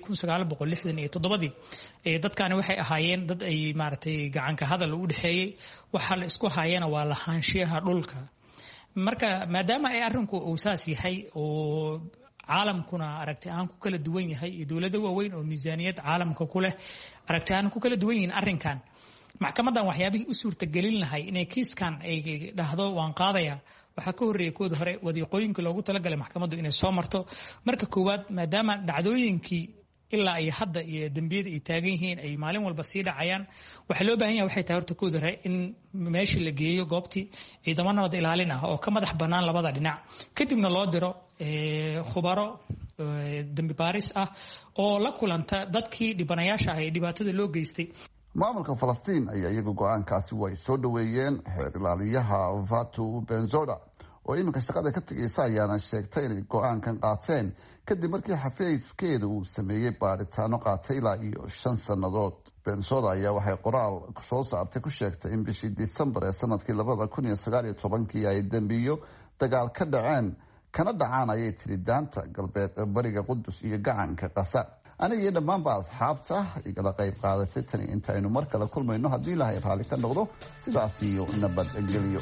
1967 dadkani waxay ahaayeen dad ay maaragtay gacanka hadal u dhaxeeyay. waxa la isku haayana waa lahaanshiyaha dhulka. marka maadaama ay arrinku uu saas yahay oo caalamkuna aragti ahaan ku kala duwan yahay iyo dowlado waaweyn oo miisaaniyad caalamka ku leh aragti ahaan ku kala duwan yihiin arrinkan, maxkamaddan waxyaabihii u suurtagelin lahay inay kiiskan ay dhahdo waan qaadaya waxaa ka horreeyay kooda hore wadiiqooyinka loogu talagalay maxkamaddu inay soo marto. marka koowaad maadaama dhacdooyinkii ilaa ay hadda iyo dembiyada ay taagan yihiin ay maalin walba sii dhacayaan waxaa loo baahan yahay waxay tahay horta koodare in meeshii la geeyo goobtii ciidamo nabad ilaalin ah oo ka madax bannaan labada dhinac kadibna loo diro khubaro dembi baaris ah oo la kulanta dadkii dhibanayaasha ah ee dhibaatada loo geystay. maamulka falastiin ayaa iyagu go-aankaasi way soo dhaweeyeen. xeer ilaaliyaha Fatu Benzoda oo iminka shaqada ka tegaysa ayaana sheegtay inay go-aankan qaateen kadib markii xafiiskeeda uu sameeyey baaritaano qaatay ilaa iyo 5 sannadood. Benzoda ayaa waxay qoraal soo saartay ku sheegtay in bishii Disembar ee sanadkii 2019 ay dambiyo dagaal ka dhaceen kana dhacaan ayay tiri daanta galbeed bariga Qudus iyo gacanka Qasa. aniga iyo dhammaanba asxaabta igala qayb qaadatay tani intaynu mar kale kulmayno haddii ilaahay raalli ka noqdo sidaas iyo nabadgelyo.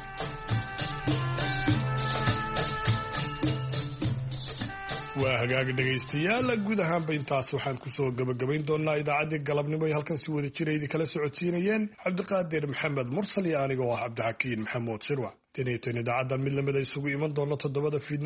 waa hagaag dhegaystayaal guud ahaanba intaas waxaan kusoo gabagabayn doonaa idaacaddii galabnimo ay halkan si wada jira idinkala socodsiinayeen cabdiqaadir maxamed mursal iyo aniga oo ah cabdixakiin maxamuud shirwac. tan iyo tan idaacaddan mid lamida isugu iman doona 7